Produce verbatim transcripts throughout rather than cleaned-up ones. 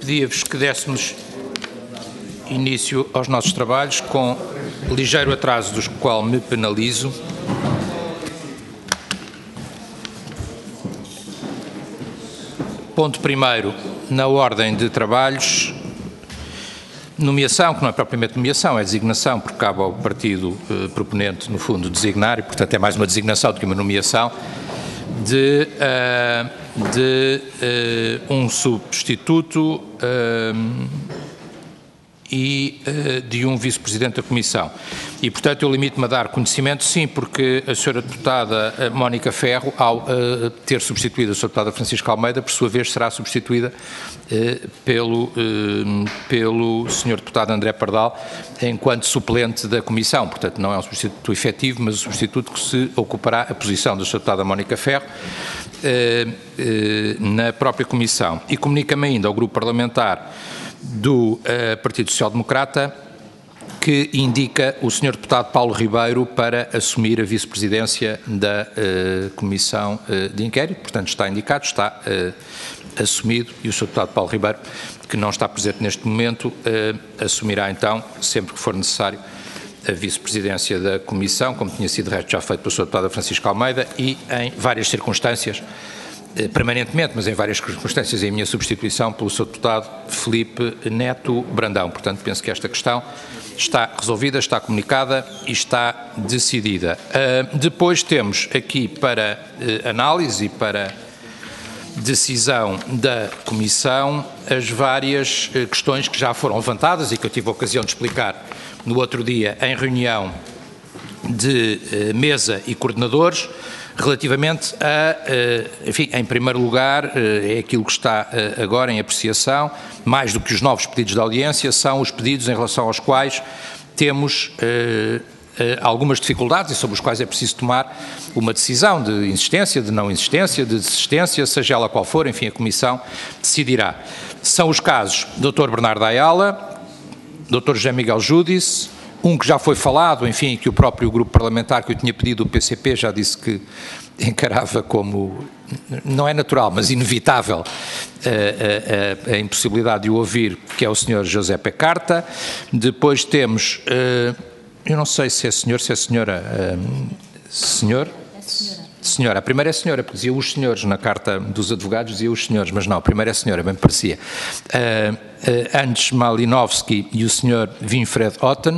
pedia-vos que dessemos início aos nossos trabalhos com ligeiro atraso dos qual me penalizo. Ponto primeiro, na ordem de trabalhos, nomeação, que não é propriamente nomeação, é designação, porque cabe ao partido eh, proponente, no fundo, designar, e portanto é mais uma designação do que uma nomeação, de, uh, de uh, um substituto uh, e uh, de um vice-presidente da Comissão. E, portanto, eu limito-me a dar conhecimento, sim, porque a senhora deputada Mónica Ferro, ao uh, ter substituído a senhora deputada Francisca Almeida, por sua vez será substituída uh, pelo, uh, pelo senhor deputado André Pardal, enquanto suplente da Comissão. Portanto, não é um substituto efetivo, mas um substituto que se ocupará a posição da senhora deputada Mónica Ferro uh, uh, na própria Comissão. E comunica-me ainda ao grupo parlamentar do uh, Partido Social Democrata que indica o senhor deputado Paulo Ribeiro para assumir a vice-presidência da uh, Comissão uh, de Inquérito. Portanto, está indicado, está uh, assumido, e o senhor deputado Paulo Ribeiro, que não está presente neste momento, uh, assumirá então, sempre que for necessário, a vice-presidência da Comissão, como tinha sido de resto já feito pela senhora deputada Francisca Almeida, e em várias circunstâncias, permanentemente, mas em várias circunstâncias, em minha substituição pelo seu deputado Filipe Neto Brandão. Portanto, penso que esta questão está resolvida, está comunicada e está decidida. Uh, depois temos aqui para uh, análise e para decisão da Comissão as várias uh, questões que já foram levantadas e que eu tive a ocasião de explicar no outro dia em reunião de uh, mesa e coordenadores, relativamente a, enfim, em primeiro lugar, é aquilo que está agora em apreciação, mais do que os novos pedidos de audiência, são os pedidos em relação aos quais temos algumas dificuldades e sobre os quais é preciso tomar uma decisão de insistência, de não insistência, de desistência, seja ela qual for, enfim, a Comissão decidirá. São os casos doutor Bernardo Ayala, doutor José Miguel Júdice, um que já foi falado, enfim, que o próprio grupo parlamentar que eu tinha pedido, o P C P, já disse que encarava como, não é natural, mas inevitável, a, a, a impossibilidade de o ouvir, que é o senhor José P. Carta. Depois temos, eu não sei se é senhor, se é senhora, senhor? É senhora. Senhora, a primeira é senhora, porque dizia os senhores na carta dos advogados, dizia os senhores, mas não, a primeira é senhora, bem parecia. Uh, uh, Andrzej Malinowski e o senhor Winfried Otten,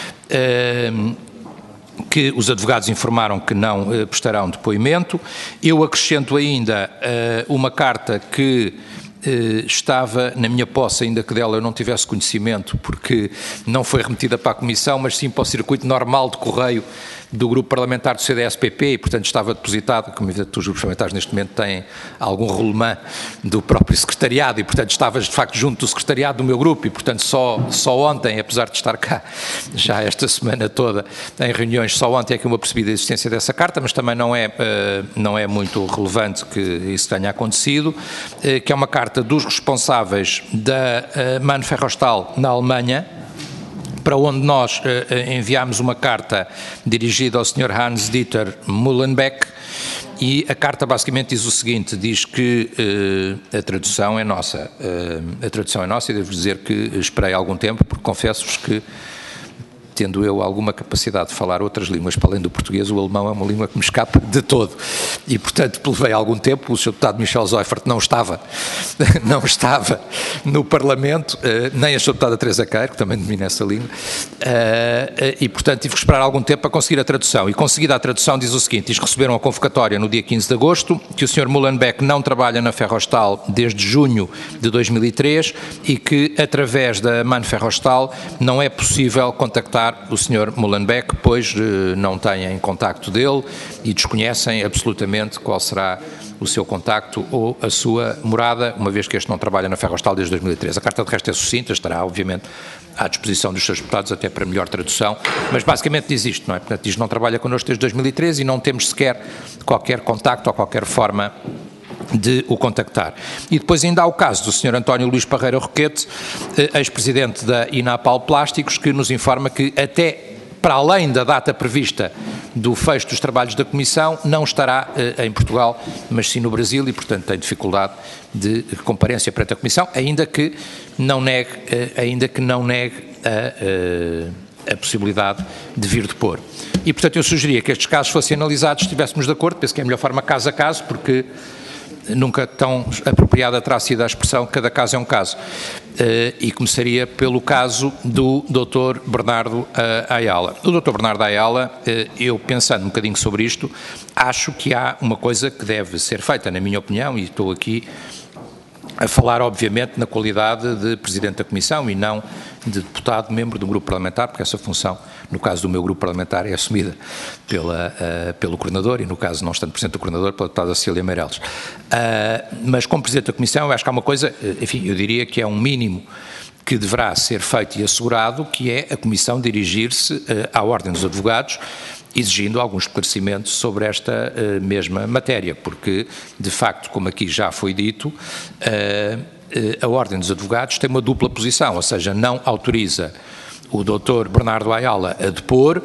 uh, que os advogados informaram que não uh, prestarão depoimento. Eu acrescento ainda uh, uma carta que Uh, estava na minha posse, ainda que dela eu não tivesse conhecimento, porque não foi remetida para a Comissão, mas sim para o circuito normal de correio do grupo parlamentar do C D S P P, e portanto estava depositado, como evidente os grupos parlamentares neste momento têm algum rolemã do próprio secretariado, e portanto estava de facto junto do secretariado do meu grupo, e portanto só, só ontem, apesar de estar cá já esta semana toda em reuniões, só ontem é que eu me apercebi da existência dessa carta, mas também não é, uh, não é muito relevante que isso tenha acontecido, uh, que é uma carta dos responsáveis da uh, MAN Ferrostal na Alemanha, para onde nós uh, enviámos uma carta dirigida ao senhor Hans-Dieter Mullenbeck, e a carta basicamente diz o seguinte, diz que uh, a tradução é nossa, uh, a tradução é nossa, e devo dizer que esperei algum tempo, porque confesso-vos que, tendo eu alguma capacidade de falar outras línguas para além do português, o alemão é uma língua que me escapa de todo, e portanto levei algum tempo. O senhor deputado Michel Zeufert não estava, não estava no Parlamento, nem a senhora deputada Teresa Queiro, que também domina essa língua, e portanto tive que esperar algum tempo para conseguir a tradução, e conseguida a tradução diz o seguinte, diz que receberam a convocatória no dia quinze de agosto, que o senhor Mullenbeck não trabalha na Ferrostal desde junho de dois mil e três, e que através da MAN Ferrostal não é possível contactar o senhor Mullenbeck, pois eh, não têm contacto dele e desconhecem absolutamente qual será o seu contacto ou a sua morada, uma vez que este não trabalha na Ferrostal desde dois mil e três. A carta de resto é sucinta, estará obviamente à disposição dos seus deputados até para melhor tradução, mas basicamente diz isto, não é? Portanto, diz que não trabalha connosco desde dois mil e três e não temos sequer qualquer contacto ou qualquer forma de o contactar. E depois ainda há o caso do senhor António Luís Parreira Roquete, ex-presidente da Inapal Plásticos, que nos informa que até para além da data prevista do fecho dos trabalhos da Comissão não estará em Portugal, mas sim no Brasil e, portanto, tem dificuldade de comparência perante a Comissão, ainda que não negue, ainda que não negue a, a possibilidade de vir depor. E, portanto, eu sugeria que estes casos fossem analisados, se estivéssemos de acordo, penso que é a melhor forma caso a caso, porque nunca tão apropriada terá sido a expressão cada caso é um caso. Uh, e começaria pelo caso do doutor Bernardo uh, Ayala. O doutor Bernardo Ayala, uh, eu pensando um bocadinho sobre isto, acho que há uma coisa que deve ser feita, na minha opinião, e estou aqui a falar, obviamente, na qualidade de Presidente da Comissão e não de deputado, membro do grupo parlamentar, porque essa função, no caso do meu grupo parlamentar, é assumida pela, uh, pelo Coordenador e, no caso, não estando Presidente do Coordenador, pela deputada Cecília Meireles. Uh, mas, como Presidente da Comissão, eu acho que há uma coisa, enfim, eu diria que é um mínimo que deverá ser feito e assegurado, que é a Comissão dirigir-se uh, à Ordem dos Advogados, exigindo alguns esclarecimentos sobre esta uh, mesma matéria, porque, de facto, como aqui já foi dito, uh, uh, a Ordem dos Advogados tem uma dupla posição, ou seja, não autoriza o doutor Bernardo Ayala a depor.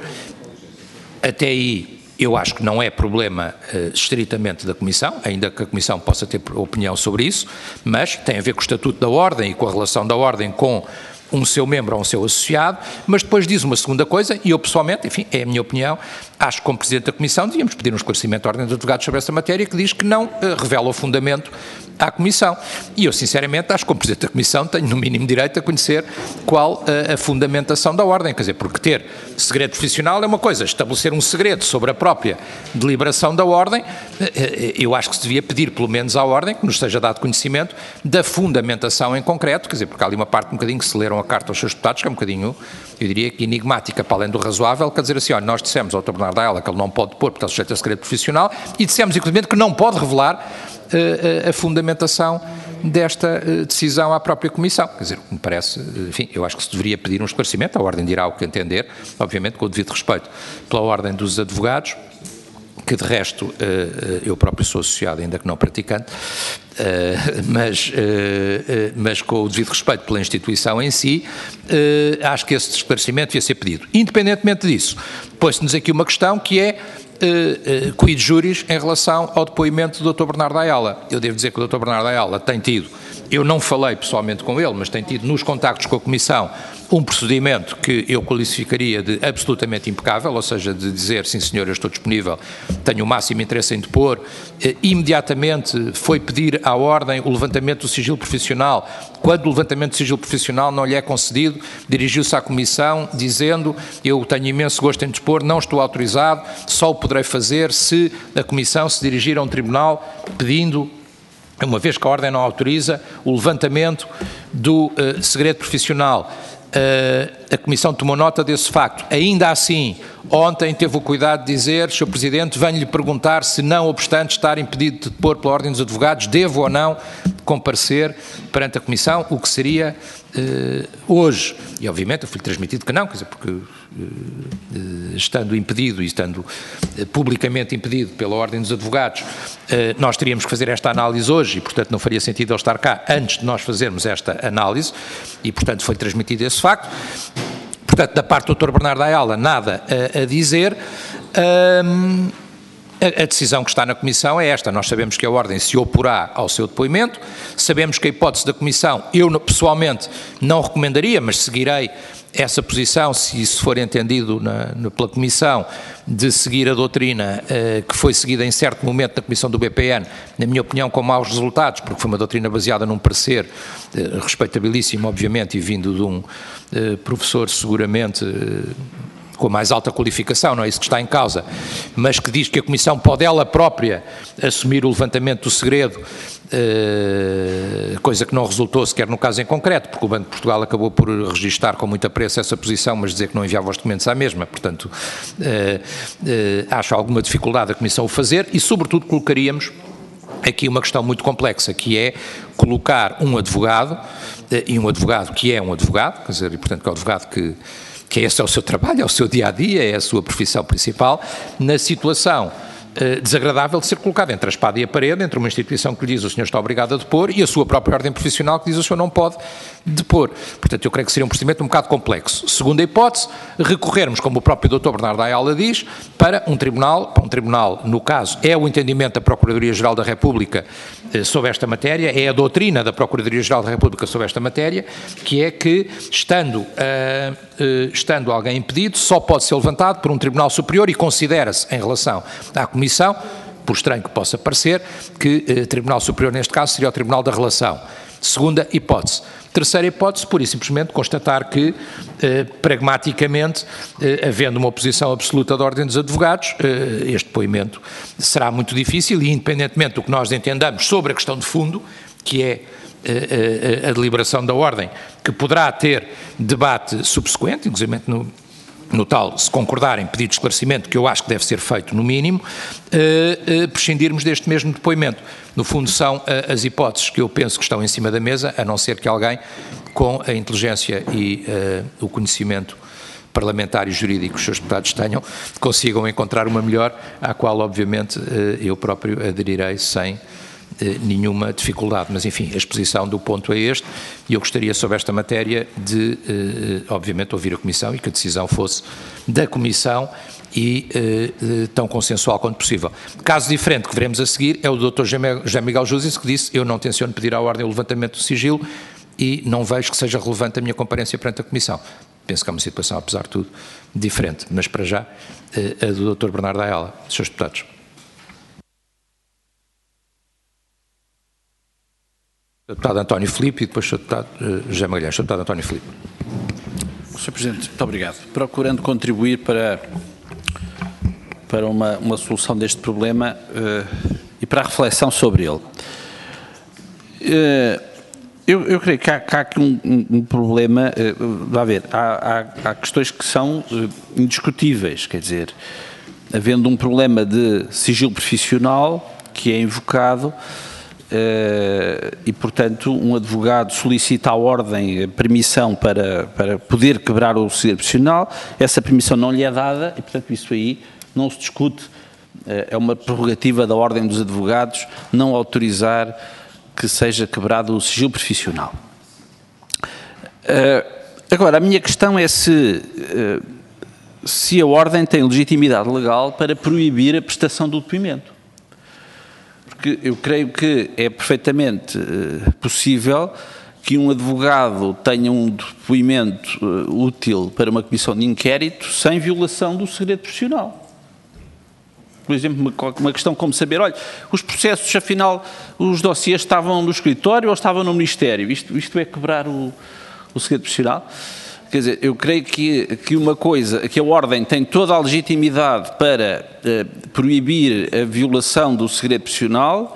Até aí, eu acho que não é problema uh, estritamente da Comissão, ainda que a Comissão possa ter opinião sobre isso, mas tem a ver com o Estatuto da Ordem e com a relação da Ordem com um seu membro ou um seu associado, mas depois diz uma segunda coisa, e eu pessoalmente, enfim, é a minha opinião, acho que como Presidente da Comissão devíamos pedir um esclarecimento à Ordem dos Advogados sobre essa matéria, que diz que não uh, revela o fundamento à Comissão. E eu, sinceramente, acho que como Presidente da Comissão tenho no mínimo direito a conhecer qual uh, a fundamentação da Ordem, quer dizer, porque ter segredo profissional é uma coisa, estabelecer um segredo sobre a própria deliberação da Ordem, uh, eu acho que se devia pedir pelo menos à Ordem que nos seja dado conhecimento da fundamentação em concreto, quer dizer, porque há ali uma parte um bocadinho que se leram a carta aos seus deputados, que é um bocadinho, eu diria que enigmática, para além do razoável, quer dizer assim, olha, nós dissemos ao doutor Bernardo Ayala que ele não pode depor porque está sujeito a segredo profissional e dissemos, inclusive, que não pode revelar uh, a fundamentação desta uh, decisão à própria Comissão. Quer dizer, me parece, enfim, eu acho que se deveria pedir um esclarecimento, a Ordem dirá o que entender, obviamente com o devido respeito pela Ordem dos Advogados, que de resto eu próprio sou associado, ainda que não praticante, mas, mas com o devido respeito pela instituição em si, acho que esse esclarecimento devia ser pedido. Independentemente disso, pôs-nos aqui uma questão que é quid juris em relação ao depoimento do doutor Bernardo Ayala. Eu devo dizer que o doutor Bernardo Ayala tem tido, eu não falei pessoalmente com ele, mas tem tido nos contactos com a Comissão um procedimento que eu qualificaria de absolutamente impecável, ou seja, de dizer, sim senhor, eu estou disponível, tenho o máximo interesse em depor, eh, imediatamente foi pedir à Ordem o levantamento do sigilo profissional. Quando o levantamento do sigilo profissional não lhe é concedido, dirigiu-se à Comissão dizendo, eu tenho imenso gosto em depor, não estou autorizado, só o poderei fazer se a Comissão se dirigir a um tribunal pedindo, uma vez que a Ordem não autoriza, o levantamento do uh, segredo profissional. Uh, a Comissão tomou nota desse facto. Ainda assim, ontem teve o cuidado de dizer, senhor Presidente, venho-lhe perguntar se, não obstante estar impedido de depor pela Ordem dos Advogados, devo ou não comparecer perante a Comissão, o que seria uh, hoje. E, obviamente, eu fui-lhe transmitido que não, quer dizer, porque uh, uh, estando impedido e estando uh, publicamente impedido pela Ordem dos Advogados, uh, nós teríamos que fazer esta análise hoje e, portanto, não faria sentido ele estar cá antes de nós fazermos esta análise e, portanto, foi transmitido esse facto. Portanto, da parte do doutor Bernardo Ayala, nada a, a dizer. Um, A decisão que está na Comissão é esta, nós sabemos que a Ordem se oporá ao seu depoimento, sabemos que a hipótese da Comissão, eu pessoalmente não recomendaria, mas seguirei essa posição, se isso for entendido na, na, pela Comissão, de seguir a doutrina eh, que foi seguida em certo momento na Comissão do B P N, na minha opinião com maus resultados, porque foi uma doutrina baseada num parecer eh, respeitabilíssimo, obviamente, e vindo de um eh, professor seguramente eh, com a mais alta qualificação, não é isso que está em causa, mas que diz que a Comissão pode ela própria assumir o levantamento do segredo, eh, coisa que não resultou sequer no caso em concreto, porque o Banco de Portugal acabou por registar com muita pressa essa posição, mas dizer que não enviava os documentos à mesma, portanto, eh, eh, acho alguma dificuldade a Comissão o fazer e, sobretudo, colocaríamos aqui uma questão muito complexa, que é colocar um advogado, eh, e um advogado que é um advogado, quer dizer, e portanto que é um advogado que que esse é o seu trabalho, é o seu dia-a-dia, é a sua profissão principal, na situação desagradável de ser colocado entre a espada e a parede, entre uma instituição que lhe diz o senhor está obrigado a depor e a sua própria ordem profissional que diz o senhor não pode depor. Portanto, eu creio que seria um procedimento um bocado complexo. Segunda hipótese, recorrermos, como o próprio doutor Bernardo Ayala diz, para um tribunal, para um tribunal, no caso, é o entendimento da Procuradoria-Geral da República eh, sobre esta matéria, é a doutrina da Procuradoria-Geral da República sobre esta matéria, que é que, estando, uh, uh, estando alguém impedido, só pode ser levantado por um tribunal superior e considera-se, em relação à Comissão, por estranho que possa parecer, que eh, Tribunal Superior neste caso seria o Tribunal da Relação. Segunda hipótese. Terceira hipótese, pura e simplesmente constatar que, eh, pragmaticamente, eh, havendo uma oposição absoluta da Ordem dos Advogados, eh, este depoimento será muito difícil e, independentemente do que nós entendamos sobre a questão de fundo, que é eh, a, a deliberação da Ordem, que poderá ter debate subsequente, inclusive no no tal, se concordarem, pedido de esclarecimento, que eu acho que deve ser feito no mínimo, eh, eh, prescindirmos deste mesmo depoimento. No fundo são eh, as hipóteses que eu penso que estão em cima da mesa, a não ser que alguém com a inteligência e eh, o conhecimento parlamentar e jurídico que os seus deputados tenham, consigam encontrar uma melhor, à qual obviamente eh, eu próprio aderirei sem nenhuma dificuldade, mas enfim, a exposição do ponto é este e eu gostaria sobre esta matéria de, eh, obviamente, ouvir a Comissão e que a decisão fosse da Comissão e eh, tão consensual quanto possível. Caso diferente que veremos a seguir é o doutor José Miguel Júzis, que disse: eu não tenciono pedir à Ordem o levantamento do sigilo e não vejo que seja relevante a minha comparência perante a Comissão. Penso que é uma situação, apesar de tudo, diferente, mas para já eh, a do doutor Bernardo Ayala, dos seus deputados. senhor Deputado António Filipe e depois o senhor Deputado uh, José Magalhães. senhor Deputado António Filipe. senhor Presidente, muito obrigado. Procurando contribuir para, para uma, uma solução deste problema uh, e para a reflexão sobre ele. Uh, eu, eu creio que há, que há aqui um, um, um problema, uh, vai ver, há, há, há questões que são uh, indiscutíveis, quer dizer, havendo um problema de sigilo profissional que é invocado, Uh, e, portanto, um advogado solicita à Ordem a permissão para, para poder quebrar o segredo profissional, essa permissão não lhe é dada e, portanto, isso aí não se discute, uh, é uma prerrogativa da Ordem dos Advogados não autorizar que seja quebrado o sigilo profissional. Uh, agora, a minha questão é se, uh, se a Ordem tem legitimidade legal para proibir a prestação do depoimento. Porque eu creio que é perfeitamente uh, possível que um advogado tenha um depoimento uh, útil para uma comissão de inquérito sem violação do segredo profissional. Por exemplo, uma, uma questão como saber, olha, os processos, afinal, os dossiês estavam no escritório ou estavam no Ministério? Isto, isto é quebrar o, o segredo profissional? Quer dizer, eu creio que, que uma coisa, que a Ordem tem toda a legitimidade para uh, proibir a violação do segredo profissional,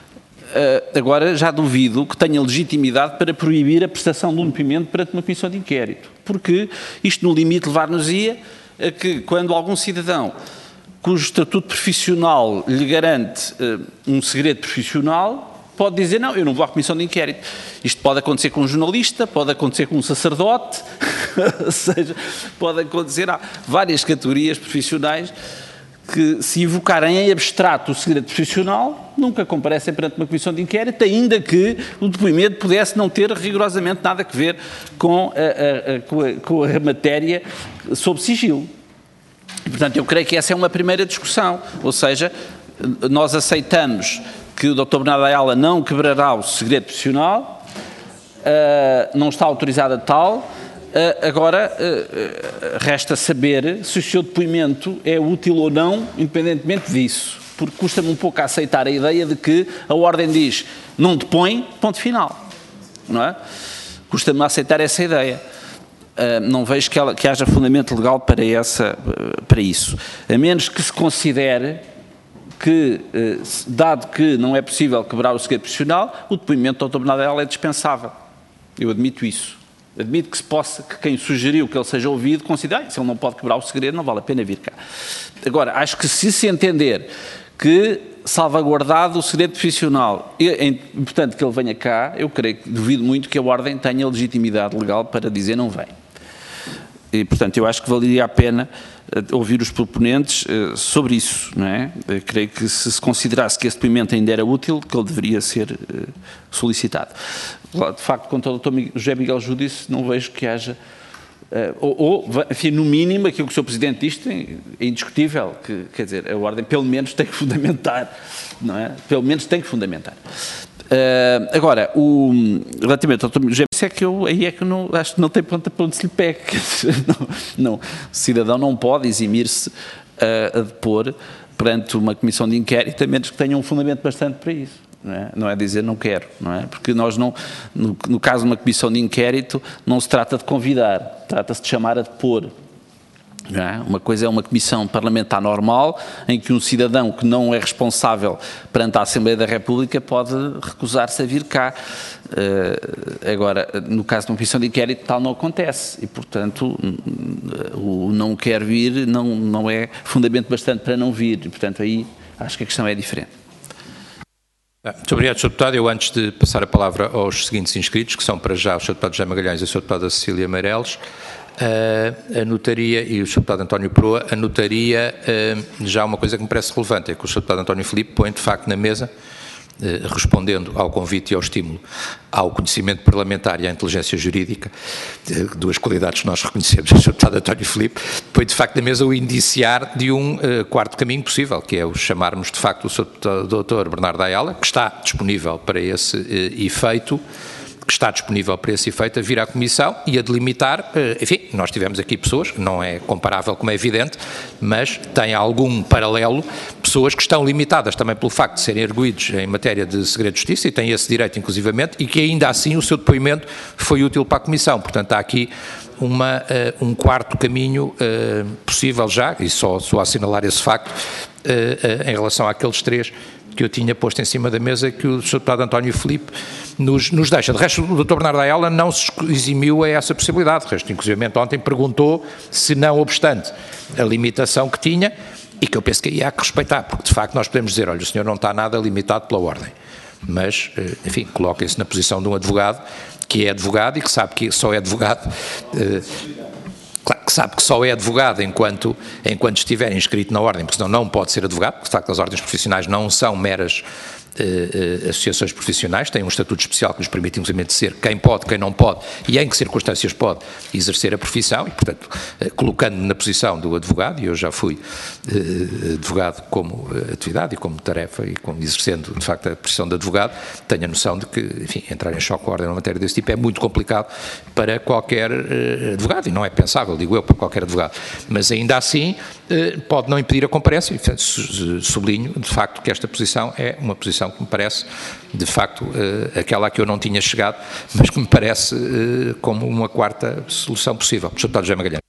uh, agora já duvido que tenha legitimidade para proibir a prestação de um depoimento perante uma comissão de inquérito, porque isto no limite levar-nos-ia a que quando algum cidadão cujo estatuto profissional lhe garante uh, um segredo profissional, pode dizer, não, eu não vou à comissão de inquérito. Isto pode acontecer com um jornalista, pode acontecer com um sacerdote, ou seja, pode acontecer, há várias categorias profissionais que, se invocarem em abstrato o segredo profissional, nunca comparecem perante uma comissão de inquérito, ainda que o depoimento pudesse não ter rigorosamente nada a ver com a, a, a, com a, com a matéria sob sigilo. E, portanto, eu creio que essa é uma primeira discussão, ou seja, nós aceitamos que o doutor Bernardo Ayala não quebrará o segredo profissional, uh, não está autorizado a tal, uh, agora uh, resta saber se o seu depoimento é útil ou não, independentemente disso, porque custa-me um pouco a aceitar a ideia de que a Ordem diz não depõe, ponto final, não é? Custa-me a aceitar essa ideia. Uh, não vejo que, ela, que haja fundamento legal para, essa, uh, para isso, a menos que se considere que, dado que não é possível quebrar o segredo profissional, o depoimento do doutor Bernardo Ayala é dispensável. Eu admito isso. Admito que se possa, que quem sugeriu que ele seja ouvido, considere, ah, se ele não pode quebrar o segredo, não vale a pena vir cá. Agora, acho que se se entender que, salvaguardado o segredo profissional, é importante que ele venha cá, eu creio que duvido muito que a Ordem tenha legitimidade legal para dizer não vem. E, portanto, eu acho que valeria a pena ouvir os proponentes sobre isso, não é? Eu creio que se se considerasse que esse depoimento ainda era útil, que ele deveria ser solicitado. De facto, quanto ao doutor José Miguel Júdice, disse, não vejo que haja, ou, ou enfim, no mínimo, aquilo que o senhor Presidente diz é indiscutível, que, quer dizer, a Ordem pelo menos tem que fundamentar, não é? Pelo menos tem que fundamentar. Uh, agora, o, relativamente ao doutor José, é que eu, aí é que eu não, acho que não tem ponta para onde se lhe pegue. Não, não, o cidadão não pode eximir-se uh, a depor perante uma comissão de inquérito, a menos que tenha um fundamento bastante para isso. Não é? Não é dizer não quero, não é? Porque nós não, no, no caso de uma comissão de inquérito, não se trata de convidar, trata-se de chamar a depor. Não é? Uma coisa é uma comissão parlamentar normal, em que um cidadão que não é responsável perante a Assembleia da República pode recusar-se a vir cá. Uh, agora, no caso de uma comissão de inquérito, tal não acontece e, portanto, o não quer vir não, não é fundamento bastante para não vir e, portanto, aí acho que a questão é diferente. Muito obrigado, senhor Deputado. Eu, antes de passar a palavra aos seguintes inscritos, que são para já o senhor Deputado José Magalhães e a senhora Deputada Cecília Meireles, Uh, anotaria, e o senhor Deputado António Proa, anotaria uh, já uma coisa que me parece relevante, é que o senhor Deputado António Filipe põe de facto na mesa, uh, respondendo ao convite e ao estímulo ao conhecimento parlamentar e à inteligência jurídica, uh, duas qualidades que nós reconhecemos, o senhor Deputado António Filipe, põe de facto na mesa o indiciar de um uh, quarto caminho possível, que é o chamarmos de facto o senhor doutor Bernardo Ayala, que está disponível para esse uh, efeito, que está disponível para esse efeito, a vir à Comissão e a delimitar, enfim, nós tivemos aqui pessoas, não é comparável como é evidente, mas tem algum paralelo, pessoas que estão limitadas também pelo facto de serem arguidos em matéria de segredo de justiça e têm esse direito inclusivamente e que ainda assim o seu depoimento foi útil para a Comissão, portanto há aqui uma, uh, um quarto caminho uh, possível já, e só, só assinalar esse facto, uh, uh, em relação àqueles três que eu tinha posto em cima da mesa, que o senhor Deputado António Filipe nos, nos deixa. De resto, o doutor Bernardo Ayala não se eximiu a essa possibilidade. De resto, inclusive, ontem perguntou se, não obstante a limitação que tinha, e que eu penso que aí há que respeitar, porque de facto nós podemos dizer, olha, o senhor não está nada limitado pela ordem, mas, enfim, coloquem-se na posição de um advogado, que é advogado e que sabe que só é advogado... Claro que sabe que só é advogado enquanto, enquanto estiver inscrito na ordem, porque senão não pode ser advogado, porque de facto as ordens profissionais não são meras uh, uh, associações profissionais, têm um estatuto especial que nos permite inclusive ser quem pode, quem não pode e em que circunstâncias pode exercer a profissão e, portanto, uh, colocando-me na posição do advogado, e eu já fui uh, advogado como atividade e como tarefa e como exercendo de facto a profissão de advogado, tenho a noção de que, enfim, entrar em choque com a ordem numa matéria desse tipo é muito complicado para qualquer uh, advogado e não é pensável, digo eu, para qualquer advogado, mas ainda assim uh, pode não impedir a comparência e, portanto, sublinho de facto que esta posição é uma posição que me parece de facto uh, aquela a que eu não tinha chegado, mas que me parece uh, como uma quarta solução possível. senhor Deputado José Magalhães.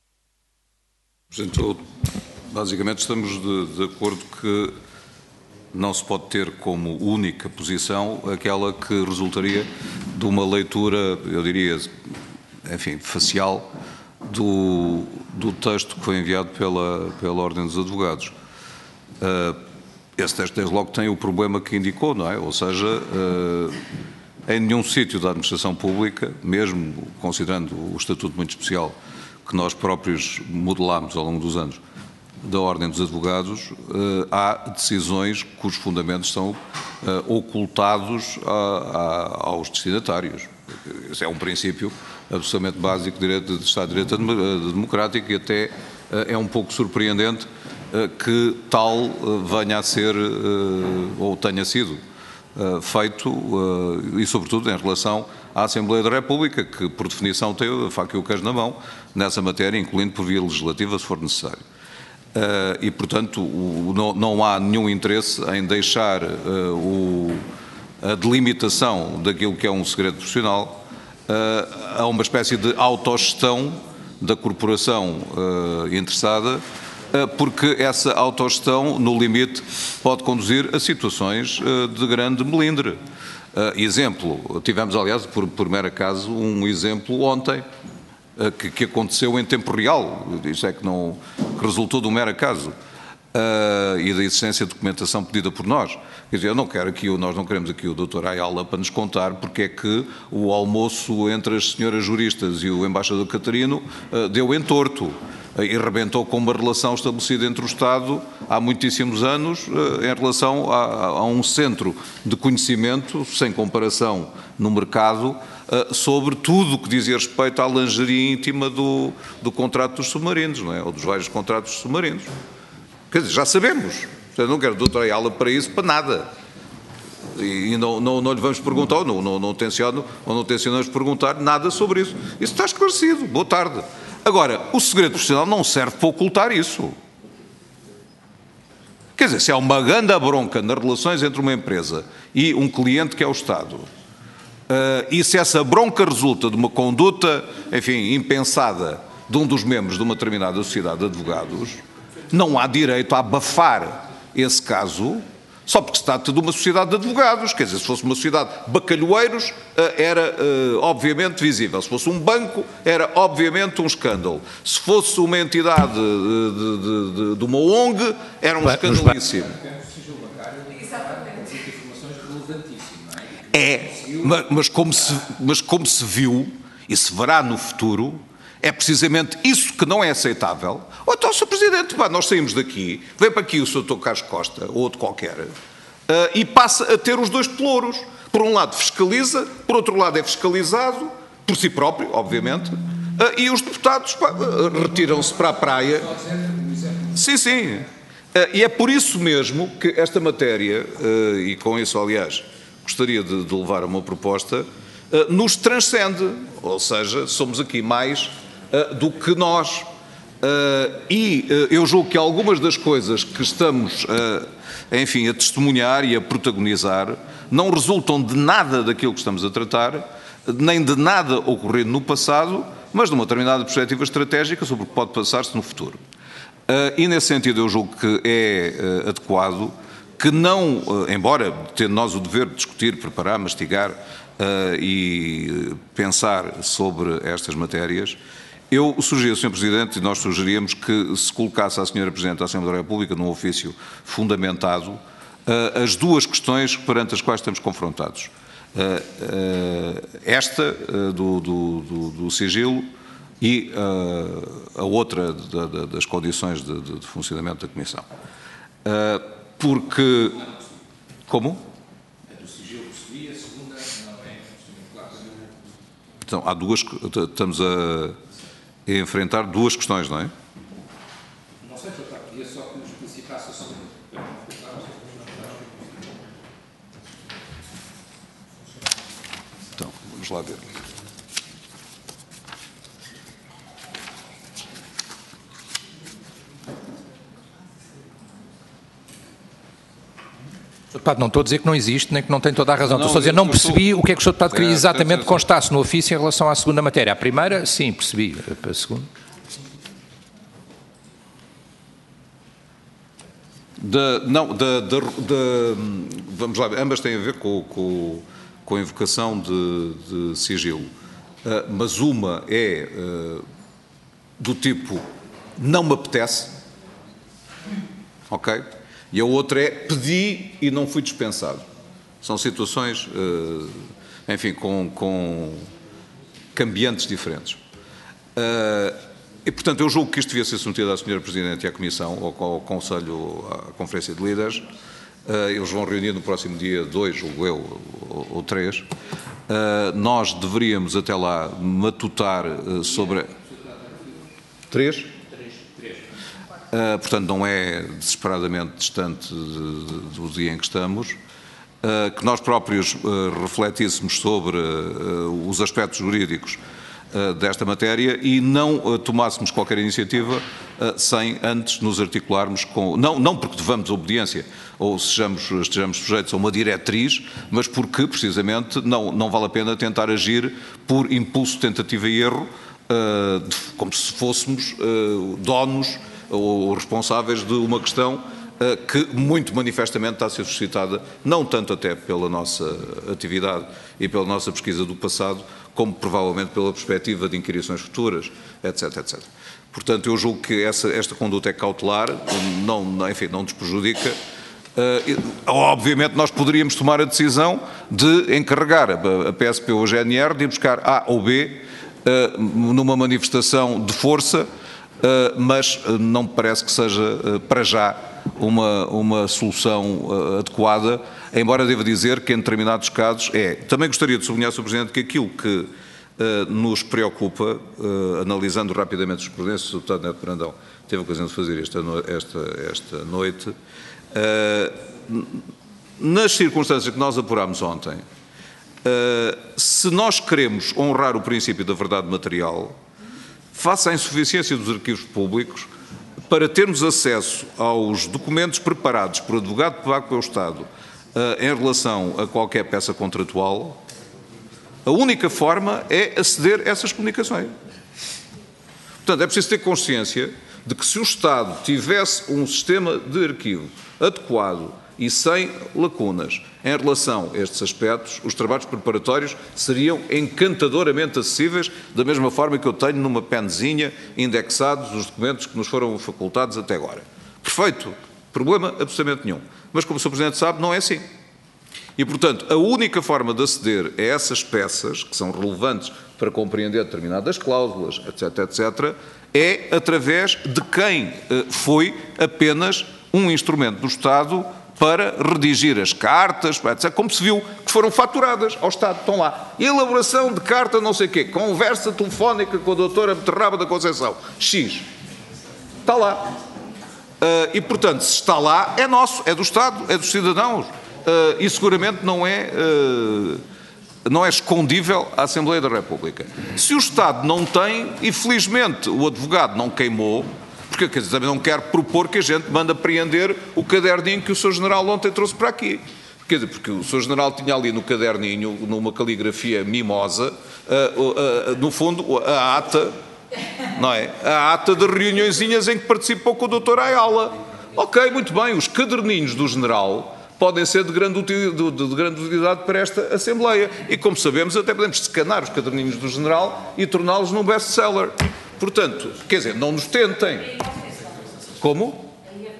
Presidente, basicamente estamos de, de acordo que não se pode ter como única posição aquela que resultaria de uma leitura, eu diria, enfim, facial do, do texto que foi enviado pela, pela Ordem dos Advogados. Uh, esse texto, desde logo, tem o problema que indicou, não é? Ou seja, uh, em nenhum sítio da administração pública, mesmo considerando o estatuto muito especial que nós próprios modelámos ao longo dos anos da Ordem dos Advogados, uh, há decisões cujos fundamentos são uh, ocultados a, a, aos destinatários. Esse é um princípio absolutamente básico de, direito, de Estado de Direito Democrático e até uh, é um pouco surpreendente uh, que tal uh, venha a ser uh, ou tenha sido uh, feito uh, e sobretudo em relação à Assembleia da República, que por definição tem a faca e o queijo na mão nessa matéria, incluindo por via legislativa se for necessário. Uh, e portanto o, não, não há nenhum interesse em deixar uh, o, a delimitação daquilo que é um segredo profissional Uh, a uma espécie de autogestão da corporação uh, interessada, uh, porque essa autogestão, no limite, pode conduzir a situações uh, de grande melindre. Uh, exemplo, tivemos, aliás, por, por mero acaso, um exemplo ontem, uh, que, que aconteceu em tempo real, isto é que, não, que resultou de um mero acaso. uh, e da existência de documentação pedida por nós. Quer dizer, eu não quero aqui, nós não queremos aqui o doutor Ayala para nos contar porque é que o almoço entre as senhoras juristas e o embaixador Catarino uh, deu em torto uh, e rebentou com uma relação estabelecida entre o Estado há muitíssimos anos uh, em relação a, a um centro de conhecimento, sem comparação no mercado, uh, sobre tudo o que dizia respeito à lingerie íntima do, do contrato dos submarinos, não é? Ou dos vários contratos submarinos. Quer dizer, já sabemos. Eu não quero o doutor Ayala para isso, para nada. E não, não, não lhe vamos perguntar, ou não, não, não, tenciono, ou não tencionamos perguntar nada sobre isso. Isso está esclarecido. Boa tarde. Agora, o segredo profissional não serve para ocultar isso. Quer dizer, se há uma grande bronca nas relações entre uma empresa e um cliente que é o Estado, uh, e se essa bronca resulta de uma conduta, enfim, impensada de um dos membros de uma determinada sociedade de advogados, não há direito a abafar esse caso só porque se trata de uma sociedade de advogados. Quer dizer, se fosse uma sociedade de bacalhoeiros, era obviamente visível. Se fosse um banco, era obviamente um escândalo. Se fosse uma entidade de, de, de, de uma O N G, era um escandalíssimo. É, mas como se, mas como se viu, e se verá no futuro, é precisamente isso que não é aceitável. Ou então, senhor Presidente, pá, nós saímos daqui, vem para aqui o senhor doutor Carlos Costa, ou outro qualquer, uh, e passa a ter os dois pelouros. Por um lado fiscaliza, por outro lado é fiscalizado, por si próprio, obviamente, uh, e os deputados uh, retiram-se para a praia. Sim, sim. Uh, e é por isso mesmo que esta matéria, uh, e com isso, aliás, gostaria de, de levar a uma proposta, uh, nos transcende. Ou seja, somos aqui mais uh, do que nós. Uh, e uh, eu julgo que algumas das coisas que estamos, uh, enfim, a testemunhar e a protagonizar não resultam de nada daquilo que estamos a tratar, nem de nada ocorrido no passado, mas de uma determinada perspectiva estratégica sobre o que pode passar-se no futuro. Uh, e nesse sentido eu julgo que é uh, adequado que não, uh, embora tendo nós o dever de discutir, preparar, mastigar uh, e pensar sobre estas matérias, eu sugiro, senhor Presidente, e nós sugeríamos que se colocasse à senhora Presidente da Assembleia da República, num ofício fundamentado, uh, as duas questões perante as quais estamos confrontados. Uh, uh, esta uh, do, do, do, do sigilo e uh, a outra da, da, das condições de, de, de funcionamento da Comissão. Uh, porque... Como? A do sigilo percebi, a segunda não é. Então, há duas... Estamos a... É enfrentar duas questões, não é? Não sei, doutor, queria só que nos explicitasse a segunda. Então, vamos lá ver. Deputado, não estou a dizer que não existe, nem que não tem toda a razão. Não, estou só a dizer, não percebi o que é que o senhor Deputado queria exatamente que constasse no ofício em relação à segunda matéria. A primeira, sim, percebi. A segunda? Da, não, da, da, da, vamos lá, ambas têm a ver com, com, com a invocação de, de sigilo. Uh, mas uma é uh, do tipo, não me apetece, ok? E a outra é, pedi e não fui dispensado. São situações, uh, enfim, com, com cambiantes diferentes. Uh, e, portanto, eu julgo que isto devia ser submetido à senhora Presidente e à Comissão, ou ao Conselho, à Conferência de Líderes. Uh, eles vão reunir no próximo dia dois, julgo eu, ou, ou três. Uh, nós deveríamos, até lá, matutar uh, sobre... Três? Uh, portanto, não é desesperadamente distante de, de, do dia em que estamos, uh, que nós próprios uh, refletíssemos sobre uh, os aspectos jurídicos uh, desta matéria e não uh, tomássemos qualquer iniciativa uh, sem antes nos articularmos com... Não, não porque devamos obediência ou sejamos, estejamos sujeitos a uma diretriz, mas porque, precisamente, não, não vale a pena tentar agir por impulso, tentativa e erro, uh, de, como se fôssemos uh, donos ou responsáveis de uma questão que muito manifestamente está a ser suscitada, não tanto até pela nossa atividade e pela nossa pesquisa do passado, como provavelmente pela perspectiva de inquirições futuras, etc, etcétera. Portanto, eu julgo que essa, esta conduta é cautelar, não, enfim, não nos prejudica. Uh, obviamente nós poderíamos tomar a decisão de encarregar a, a P S P ou a G N R de ir buscar A ou B uh, numa manifestação de força, uh, mas não me parece que seja uh, para já uma, uma solução uh, adequada, embora deva dizer que em determinados casos é. Também gostaria de sublinhar, senhor Presidente, que aquilo que uh, nos preocupa, uh, analisando rapidamente os jurisprudências, o deputado Neto Brandão teve a ocasião de fazer esta, no, esta, esta noite, uh, nas circunstâncias que nós apurámos ontem, uh, se nós queremos honrar o princípio da verdade material, face à insuficiência dos arquivos públicos, para termos acesso aos documentos preparados por advogado pago pelo Estado uh, em relação a qualquer peça contratual, a única forma é aceder a essas comunicações. Portanto, é preciso ter consciência de que se o Estado tivesse um sistema de arquivo adequado e sem lacunas em relação a estes aspectos, os trabalhos preparatórios seriam encantadoramente acessíveis, da mesma forma que eu tenho numa penzinha indexados os documentos que nos foram facultados até agora. Perfeito, problema absolutamente nenhum. Mas, como o senhor Presidente sabe, não é assim. E, portanto, a única forma de aceder a essas peças, que são relevantes para compreender determinadas cláusulas, etc, etcétera, é através de quem foi apenas um instrumento do Estado para redigir as cartas, etcétera, como se viu que foram faturadas ao Estado. Estão lá. Elaboração de carta não sei o quê, conversa telefónica com a doutora Beterraba da Conceição. X. Está lá. Uh, e, portanto, se está lá, é nosso, é do Estado, é dos cidadãos. Uh, e seguramente não é, uh, não é escondível à Assembleia da República. Se o Estado não tem, e felizmente o advogado não queimou, porque quer dizer, também não quero propor que a gente mande apreender o caderninho que o senhor General ontem trouxe para aqui. Quer dizer, porque o senhor General tinha ali no caderninho, numa caligrafia mimosa, uh, uh, uh, no fundo, a ata, não é? A ata de reuniõezinhas em que participou com o doutor Ayala. Ok, muito bem, os caderninhos do General podem ser de grande, utilidade, de, de grande utilidade para esta Assembleia. E, como sabemos, até podemos escanar os caderninhos do General e torná-los num best-seller. Portanto, quer dizer, não nos tentem. Como?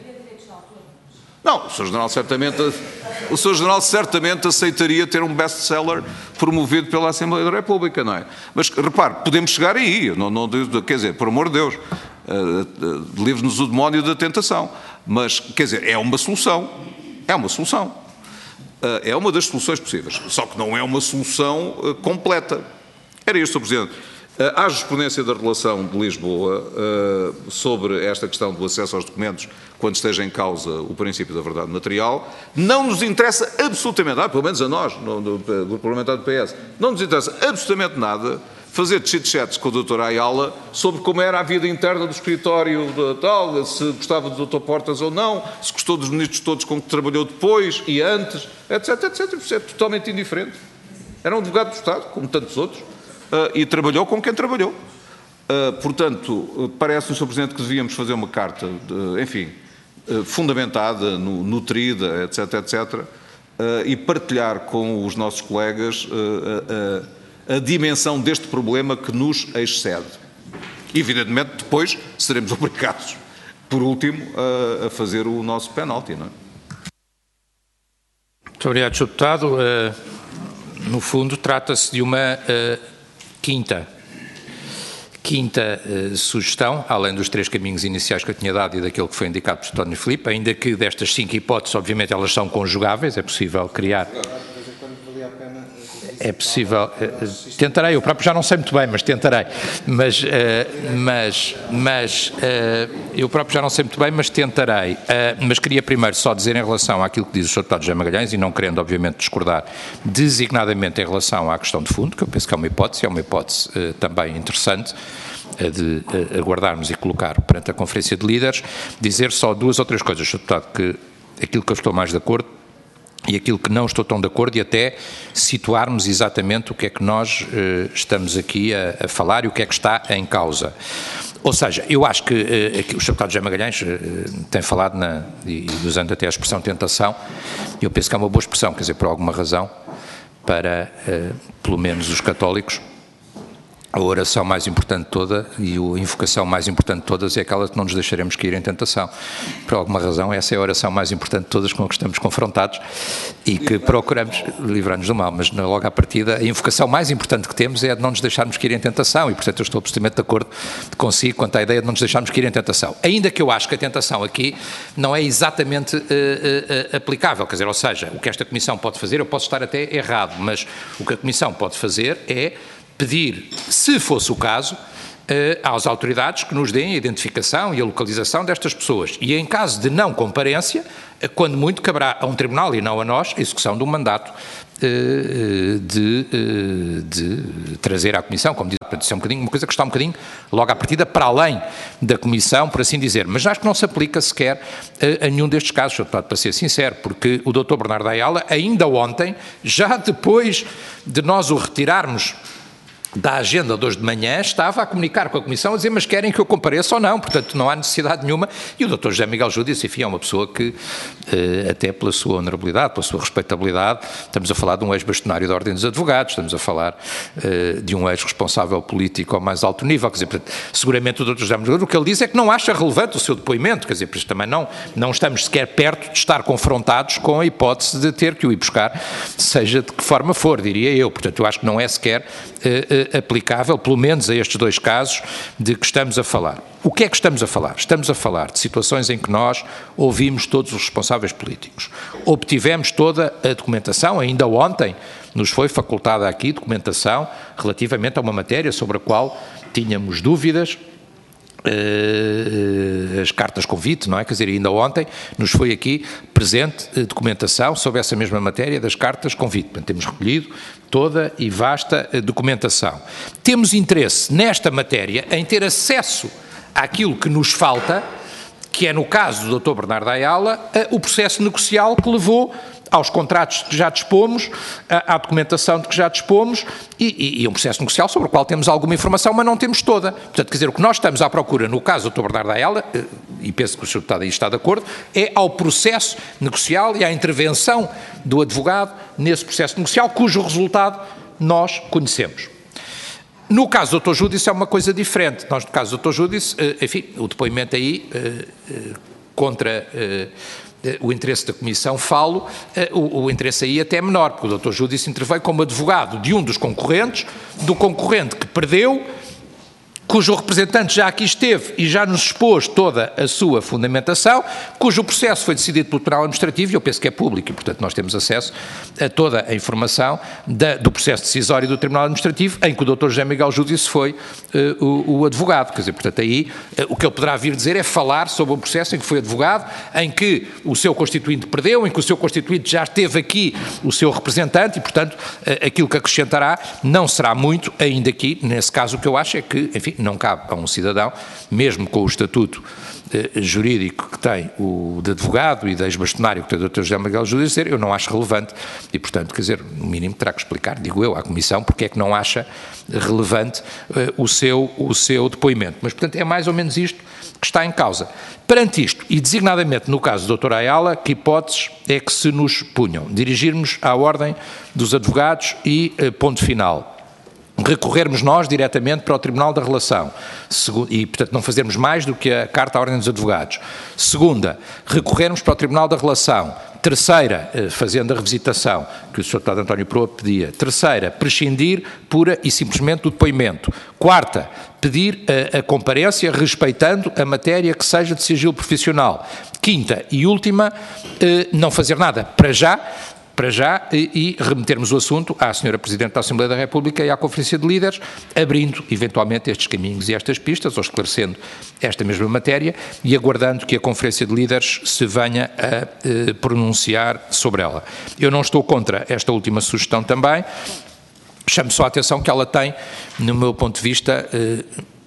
Não, o senhor General certamente, o senhor General certamente aceitaria ter um best-seller promovido pela Assembleia da República, não é? Mas, repare, podemos chegar aí, não, não, quer dizer, por amor de Deus, uh, uh, livre-nos o demónio da tentação. Mas, quer dizer, é uma solução. É uma solução. Uh, é uma das soluções possíveis. Só que não é uma solução uh, completa. Era isto, senhor Presidente. Uh, há jurisprudência da relação de Lisboa uh, sobre esta questão do acesso aos documentos quando esteja em causa o princípio da verdade material. Não nos interessa absolutamente nada, pelo menos a nós, no, no, no Grupo Parlamentar do P S, não nos interessa absolutamente nada fazer chit-chats com o doutor Ayala sobre como era a vida interna do escritório de tal, se gostava do doutor Portas ou não, se gostou dos ministros todos com que trabalhou depois e antes, etc, etcétera. Isso é totalmente indiferente. Era um advogado do Estado, como tantos outros, uh, e trabalhou com quem trabalhou. Uh, portanto, parece-me, senhor Presidente, que devíamos fazer uma carta, de, enfim, uh, fundamentada, no, nutrida, etc, etcétera, uh, e partilhar com os nossos colegas uh, uh, a dimensão deste problema que nos excede. Evidentemente, depois seremos obrigados, por último, a, a fazer o nosso penalti, não é? Muito obrigado, senhor Deputado. Uh, no fundo, trata-se de uma uh, quinta, quinta uh, sugestão, além dos três caminhos iniciais que eu tinha dado e daquele que foi indicado por António Filipe, ainda que destas cinco hipóteses, obviamente, elas são conjugáveis, é possível criar... É possível, tentarei, eu próprio já não sei muito bem, mas tentarei, mas, uh, mas, mas uh, eu próprio já não sei muito bem, mas tentarei, uh, mas queria primeiro só dizer em relação àquilo que diz o senhor Deputado José Magalhães, e não querendo obviamente discordar designadamente em relação à questão de fundo, que eu penso que é uma hipótese, é uma hipótese uh, também interessante, uh, de uh, aguardarmos e colocar perante a Conferência de Líderes, dizer só duas ou três coisas, senhor Deputado, que aquilo que eu estou mais de acordo, e aquilo que não estou tão de acordo, e até situarmos exatamente o que é que nós uh, estamos aqui a, a falar e o que é que está em causa. Ou seja, eu acho que uh, o senhor Deputado José Magalhães uh, tem falado, na, e, e usando até a expressão tentação, eu penso que é uma boa expressão, quer dizer, por alguma razão, para, uh, pelo menos os católicos, a oração mais importante de toda e a invocação mais importante de todas é aquela que não nos deixaremos cair em tentação. Por alguma razão, essa é a oração mais importante de todas com que estamos confrontados e que procuramos livrar-nos do mal, mas logo à partida, a invocação mais importante que temos é a de não nos deixarmos cair em tentação e, portanto, eu estou absolutamente de acordo consigo quanto à ideia de não nos deixarmos cair em tentação. Ainda que eu acho que a tentação aqui não é exatamente uh, uh, uh, aplicável, quer dizer, ou seja, o que esta Comissão pode fazer, eu posso estar até errado, mas o que a Comissão pode fazer é pedir, se fosse o caso, às autoridades que nos deem a identificação e a localização destas pessoas. E em caso de não comparência, quando muito, caberá a um tribunal e não a nós a execução de um mandato de, de trazer à Comissão, como diz, isso é um bocadinho, uma coisa que está um bocadinho logo à partida para além da Comissão, por assim dizer. Mas acho que não se aplica sequer a, a nenhum destes casos, para ser sincero, porque o doutor Bernardo Ayala, ainda ontem, já depois de nós o retirarmos da agenda de hoje de manhã, estava a comunicar com a Comissão a dizer, mas querem que eu compareça ou não, portanto não há necessidade nenhuma, e o doutor José Miguel Júdice disse, enfim, é uma pessoa que, até pela sua honorabilidade, pela sua respeitabilidade, estamos a falar de um ex-bastonário da Ordem dos Advogados, estamos a falar de um ex-responsável político ao mais alto nível, quer dizer, portanto, seguramente o doutor José Miguel Júdice, o que ele diz é que não acha relevante o seu depoimento, quer dizer, por isso também não, não estamos sequer perto de estar confrontados com a hipótese de ter que o ir buscar, seja de que forma for, diria eu, portanto eu acho que não é sequer aplicável, pelo menos a estes dois casos de que estamos a falar. O que é que estamos a falar? Estamos a falar de situações em que nós ouvimos todos os responsáveis políticos, obtivemos toda a documentação, ainda ontem nos foi facultada aqui documentação relativamente a uma matéria sobre a qual tínhamos dúvidas, as cartas convite, não é? Quer dizer, ainda ontem nos foi aqui presente documentação sobre essa mesma matéria das cartas convite. Portanto, temos recolhido toda e vasta documentação. Temos interesse nesta matéria em ter acesso àquilo que nos falta, que é no caso do doutor Bernardo Ayala, o processo negocial que levou aos contratos que já dispomos, à documentação de que já dispomos e, e, e um processo negocial sobre o qual temos alguma informação, mas não temos toda. Portanto, quer dizer, o que nós estamos à procura no caso do doutor Bernardo Ayala, e penso que o senhor Deputado aí está de acordo, é ao processo negocial e à intervenção do advogado nesse processo negocial, cujo resultado nós conhecemos. No caso do doutor Júdice é uma coisa diferente. Nós, no caso do doutor Júdice, enfim, o depoimento aí contra o interesse da Comissão, falo, o, o interesse aí até é menor, porque o doutor Júdice interveio como advogado de um dos concorrentes, do concorrente que perdeu, cujo representante já aqui esteve e já nos expôs toda a sua fundamentação, cujo processo foi decidido pelo Tribunal Administrativo, e eu penso que é público, e portanto nós temos acesso a toda a informação da, do processo decisório do Tribunal Administrativo, em que o doutor José Miguel Júdice foi uh, o, o advogado, quer dizer, portanto aí uh, o que ele poderá vir dizer é falar sobre o processo em que foi advogado, em que o seu constituinte perdeu, em que o seu constituinte já teve aqui o seu representante, e portanto uh, aquilo que acrescentará não será muito, ainda aqui, nesse caso o que eu acho é que, enfim, não cabe a um cidadão, mesmo com o estatuto eh, jurídico que tem o de advogado e de ex-bastonário que tem o doutor José Miguel Júdice, dizer, eu não acho relevante e, portanto, quer dizer, no mínimo terá que explicar, digo eu, à Comissão, porque é que não acha relevante eh, o, seu, o seu depoimento. Mas, portanto, é mais ou menos isto que está em causa. Perante isto, e designadamente no caso do doutor Ayala, que hipóteses é que se nos punham? Dirigirmos à ordem dos advogados e eh, ponto final. Recorrermos nós diretamente para o Tribunal da Relação e, portanto, não fazermos mais do que a Carta à Ordem dos Advogados. Segunda, recorrermos para o Tribunal da Relação. Terceira, fazendo a revisitação que o senhor Deputado António Proa pedia. Terceira, prescindir pura e simplesmente do depoimento. Quarta, pedir a, a comparência respeitando a matéria que seja de sigilo profissional. Quinta e última, não fazer nada para já, para já, e, e remetermos o assunto à senhora Presidente da Assembleia da República e à Conferência de Líderes, abrindo eventualmente estes caminhos e estas pistas, ou esclarecendo esta mesma matéria e aguardando que a Conferência de Líderes se venha a eh, pronunciar sobre ela. Eu não estou contra esta última sugestão também, chamo só a atenção que ela tem, no meu ponto de vista, eh,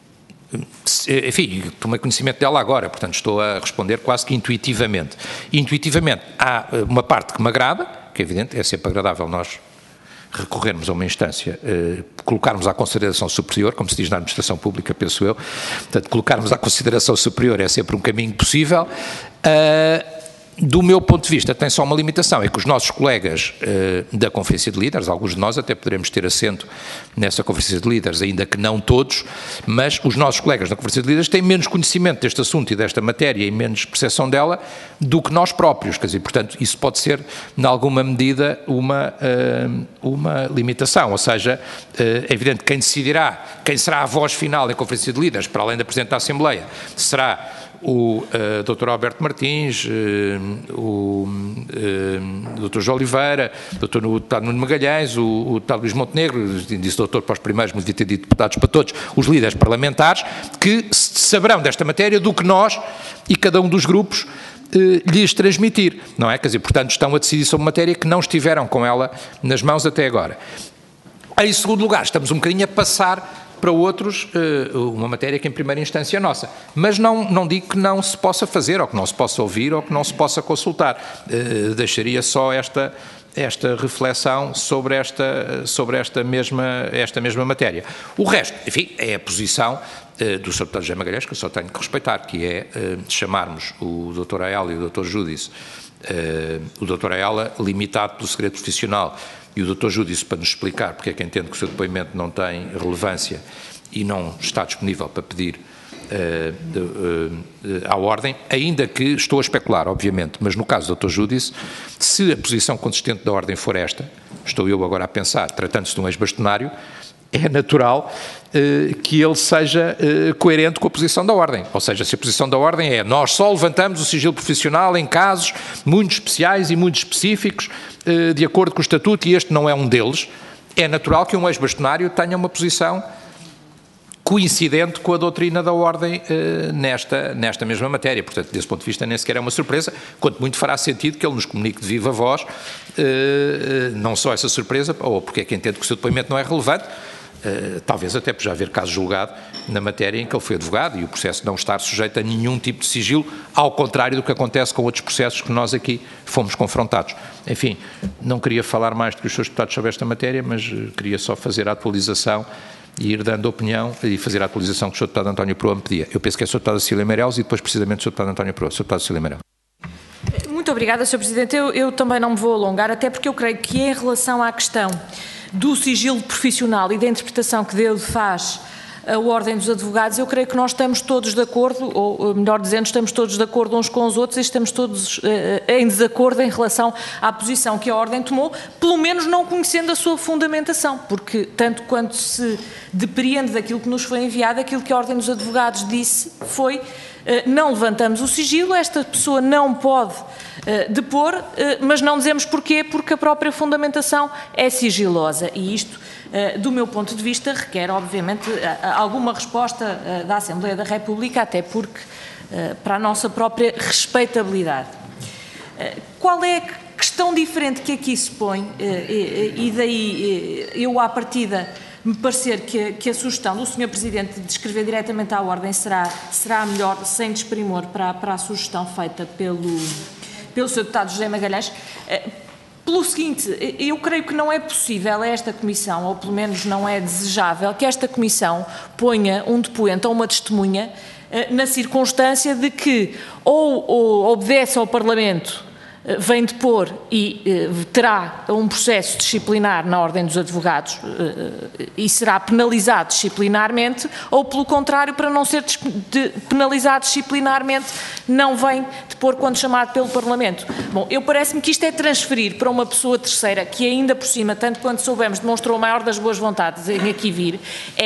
enfim, tomei conhecimento dela agora, portanto estou a responder quase que intuitivamente. Intuitivamente há uma parte que me agrada, que é evidente, é sempre agradável nós recorrermos a uma instância, eh, colocarmos à consideração superior, como se diz na administração pública, penso eu, portanto, colocarmos à consideração superior é sempre um caminho possível. Uh, Do meu ponto de vista, tem só uma limitação, é que os nossos colegas uh, da Conferência de Líderes, alguns de nós até poderemos ter assento nessa Conferência de Líderes, ainda que não todos, mas os nossos colegas da Conferência de Líderes têm menos conhecimento deste assunto e desta matéria e menos percepção dela do que nós próprios, quer dizer, portanto, isso pode ser, em alguma medida, uma, uh, uma limitação, ou seja, uh, é evidente que quem decidirá, quem será a voz final da Conferência de Líderes, para além da Presidente da Assembleia, será o uh, doutor Alberto Martins, uh, o uh, doutor João Oliveira, o doutor Nuno Magalhães, o, o deputado Luís Montenegro, disse doutor para os primeiros, mas devia ter dito deputados para todos, os líderes parlamentares, que saberão desta matéria do que nós e cada um dos grupos uh, lhes transmitir, não é? Quer dizer, portanto, estão a decidir sobre matéria que não estiveram com ela nas mãos até agora. Em segundo lugar, estamos um bocadinho a passar para outros uma matéria que em primeira instância é nossa. Mas não, não digo que não se possa fazer, ou que não se possa ouvir, ou que não se possa consultar. Uh, deixaria só esta, esta reflexão sobre, esta, sobre esta, mesma, esta mesma matéria. O resto, enfim, é a posição uh, do senhor deputado José Magalhães, que eu só tenho que respeitar, que é uh, chamarmos o doutor Ayala e o doutor Júdice, uh, o doutor Ayala limitado pelo segredo profissional, e o doutor Júdice para nos explicar porque é que entende que o seu depoimento não tem relevância e não está disponível para pedir uh, de, uh, uh, à ordem, ainda que estou a especular, obviamente, mas no caso do doutor Júdice, se a posição consistente da ordem for esta, estou eu agora a pensar, tratando-se de um ex-bastonário, é natural uh, que ele seja uh, coerente com a posição da ordem. Ou seja, se a posição da ordem é nós só levantamos o sigilo profissional em casos muito especiais e muito específicos, uh, de acordo com o estatuto, e este não é um deles, é natural que um ex-bastonário tenha uma posição coincidente com a doutrina da ordem uh, nesta, nesta mesma matéria. Portanto, desse ponto de vista, nem sequer é uma surpresa, quanto muito fará sentido que ele nos comunique de viva voz, uh, uh, não só essa surpresa, ou porque é que entende que o seu depoimento não é relevante, Uh, talvez até por já haver caso julgado na matéria em que ele foi advogado e o processo não estar sujeito a nenhum tipo de sigilo, ao contrário do que acontece com outros processos que nós aqui fomos confrontados. Enfim, não queria falar mais do que os senhores deputados sobre esta matéria, mas uh, queria só fazer a atualização e ir dando opinião e fazer a atualização que o senhor deputado António Proa me pedia. Eu penso que é o senhor deputado Cecília Meireles e depois precisamente o senhor deputado António Proa. senhor deputado Cecília Meireles. Muito obrigada, senhor Presidente. Eu, eu também não me vou alongar, até porque eu creio que em relação à questão do sigilo profissional e da interpretação que dele faz a Ordem dos Advogados, eu creio que nós estamos todos de acordo, ou melhor dizendo, estamos todos de acordo uns com os outros e estamos todos uh, em desacordo em relação à posição que a Ordem tomou, pelo menos não conhecendo a sua fundamentação, porque tanto quanto se depreende daquilo que nos foi enviado, aquilo que a Ordem dos Advogados disse foi: uh, não levantamos o sigilo, esta pessoa não pode uh, depor, uh, mas não dizemos porquê, porque a própria fundamentação é sigilosa, e isto, uh, do meu ponto de vista, requer, obviamente, alguma resposta uh, da Assembleia da República, até porque, uh, para a nossa própria respeitabilidade. Uh, qual é a questão diferente que aqui se põe, uh, e, e daí uh, eu, à partida, me parecer que a, que a sugestão do senhor Presidente de escrever diretamente à ordem será, será melhor, sem desprimor para, para a sugestão feita pelo, pelo senhor Deputado José Magalhães. Pelo seguinte, eu creio que não é possível a esta Comissão, ou pelo menos não é desejável, que esta Comissão ponha um depoente ou uma testemunha na circunstância de que ou, ou obedece ao Parlamento, vem depor e uh, terá um processo disciplinar na Ordem dos Advogados uh, e será penalizado disciplinarmente, ou pelo contrário, para não ser de, penalizado disciplinarmente, não vem depor quando chamado pelo Parlamento. Bom, eu parece-me que isto é transferir para uma pessoa terceira, que ainda por cima, tanto quanto soubemos, demonstrou a maior das boas vontades em aqui vir,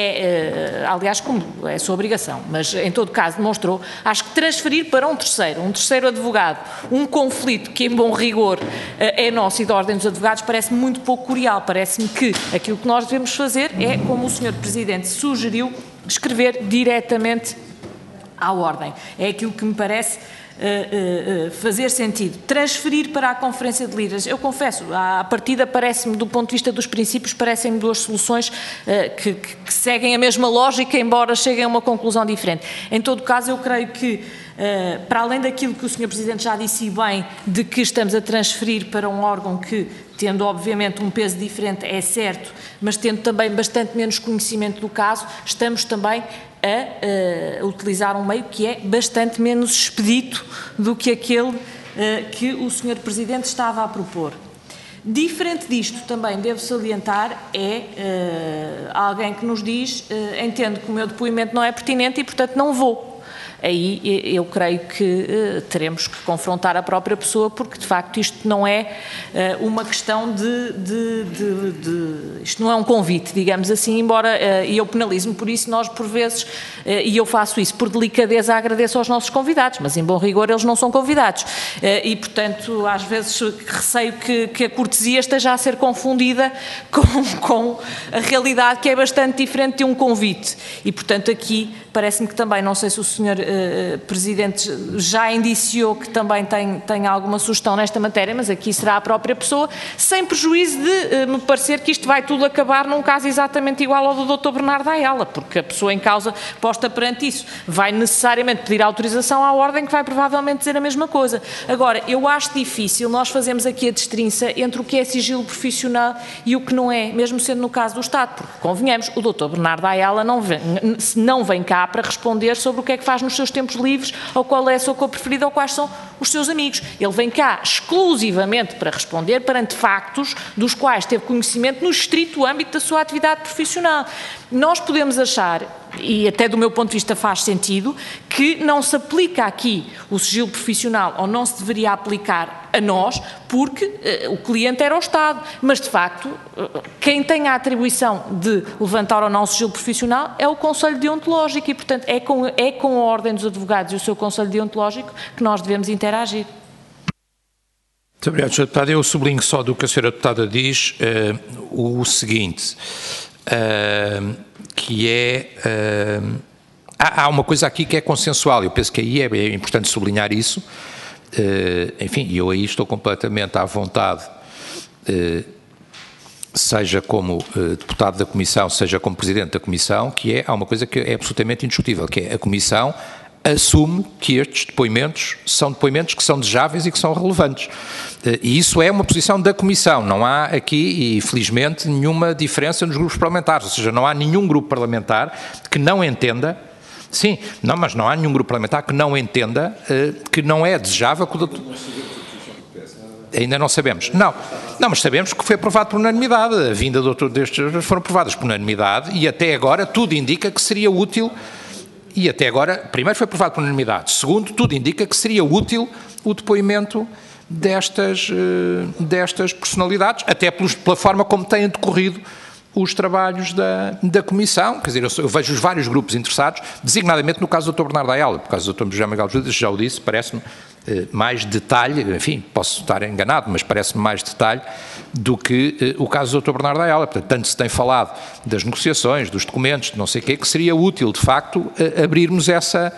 é, uh, aliás, como é sua obrigação, mas em todo caso demonstrou, acho que transferir para um terceiro, um terceiro advogado, um conflito que em bom rigor é nosso e da Ordem dos Advogados, parece-me muito pouco curial. Parece-me que aquilo que nós devemos fazer é, como o senhor Presidente sugeriu, escrever diretamente à Ordem. É aquilo que me parece uh, uh, fazer sentido. Transferir para a Conferência de Líderes, eu confesso, à partida parece-me, do ponto de vista dos princípios, parecem-me duas soluções uh, que, que seguem a mesma lógica, embora cheguem a uma conclusão diferente. Em todo caso, eu creio que uh, para além daquilo que o senhor Presidente já disse e bem, de que estamos a transferir para um órgão que, tendo obviamente um peso diferente, é certo, mas tendo também bastante menos conhecimento do caso, estamos também a uh, utilizar um meio que é bastante menos expedito do que aquele uh, que o senhor Presidente estava a propor. Diferente disto, também devo salientar, é uh, alguém que nos diz, uh, entendo que o meu depoimento não é pertinente e, portanto, não vou. Aí eu creio que uh, teremos que confrontar a própria pessoa, porque de facto isto não é uh, uma questão de, de, de, de... Isto não é um convite, digamos assim, embora uh, eu penalizo-me por isso, nós por vezes, uh, e eu faço isso por delicadeza, agradeço aos nossos convidados, mas em bom rigor eles não são convidados. Uh, e portanto, às vezes receio que, que a cortesia esteja a ser confundida com, com a realidade, que é bastante diferente de um convite. E portanto aqui parece-me que também, não sei se o senhor Uh, Presidente já indiciou que também tem, tem alguma sugestão nesta matéria, mas aqui será a própria pessoa, sem prejuízo de uh, me parecer que isto vai tudo acabar num caso exatamente igual ao do doutor Bernardo Ayala, porque a pessoa em causa posta perante isso vai necessariamente pedir autorização à ordem, que vai provavelmente dizer a mesma coisa. Agora, eu acho difícil nós fazermos aqui a destrinça entre o que é sigilo profissional e o que não é, mesmo sendo no caso do Estado, porque convenhamos, o doutor Bernardo Ayala não vem, não vem cá para responder sobre o que é que faz nos seus tempos livres, ou qual é a sua cor preferida, ou quais são os seus amigos. Ele vem cá exclusivamente para responder perante factos dos quais teve conhecimento no estrito âmbito da sua atividade profissional. Nós podemos achar, e até do meu ponto de vista faz sentido, que não se aplica aqui o sigilo profissional, ou não se deveria aplicar a nós, porque uh, o cliente era o Estado, mas de facto uh, quem tem a atribuição de levantar ou não o sigilo profissional é o Conselho Deontológico e portanto é com, é com a Ordem dos Advogados e o seu Conselho Deontológico que nós devemos interagir. Muito obrigado, senhor Deputado. Eu sublinho só do que a senhora Deputada diz uh, o seguinte, uh, que é... Uh, há, há uma coisa aqui que é consensual, eu penso que aí é, é importante sublinhar isso. Uh, enfim, eu aí estou completamente à vontade, uh, seja como uh, deputado da Comissão, seja como Presidente da Comissão, que é, há uma coisa que é absolutamente indiscutível, que é a Comissão assume que estes depoimentos são depoimentos que são desejáveis e que são relevantes. Uh, e isso é uma posição da Comissão, não há aqui, e felizmente, nenhuma diferença nos grupos parlamentares, ou seja, não há nenhum grupo parlamentar que não entenda. Sim, não, mas não há nenhum grupo parlamentar que não entenda uh, que não é desejável que o doutor... Ainda não sabemos. Não, não, mas sabemos que foi aprovado por unanimidade. A vinda do doutor destes foram aprovadas por unanimidade e até agora tudo indica que seria útil, e até agora, primeiro foi aprovado por unanimidade, segundo, tudo indica que seria útil o depoimento destas, uh, destas personalidades, até pelos, pela forma como têm decorrido os trabalhos da, da Comissão, quer dizer, eu, eu vejo os vários grupos interessados, designadamente no caso do doutor Bernardo Ayala, por causa do doutor José Miguel Judas, já o disse, parece-me eh, mais detalhe, enfim, posso estar enganado, mas parece-me mais detalhe do que eh, o caso do doutor Bernardo Ayala. Portanto, tanto se tem falado das negociações, dos documentos, de não sei o quê, que seria útil, de facto, eh, abrirmos essa...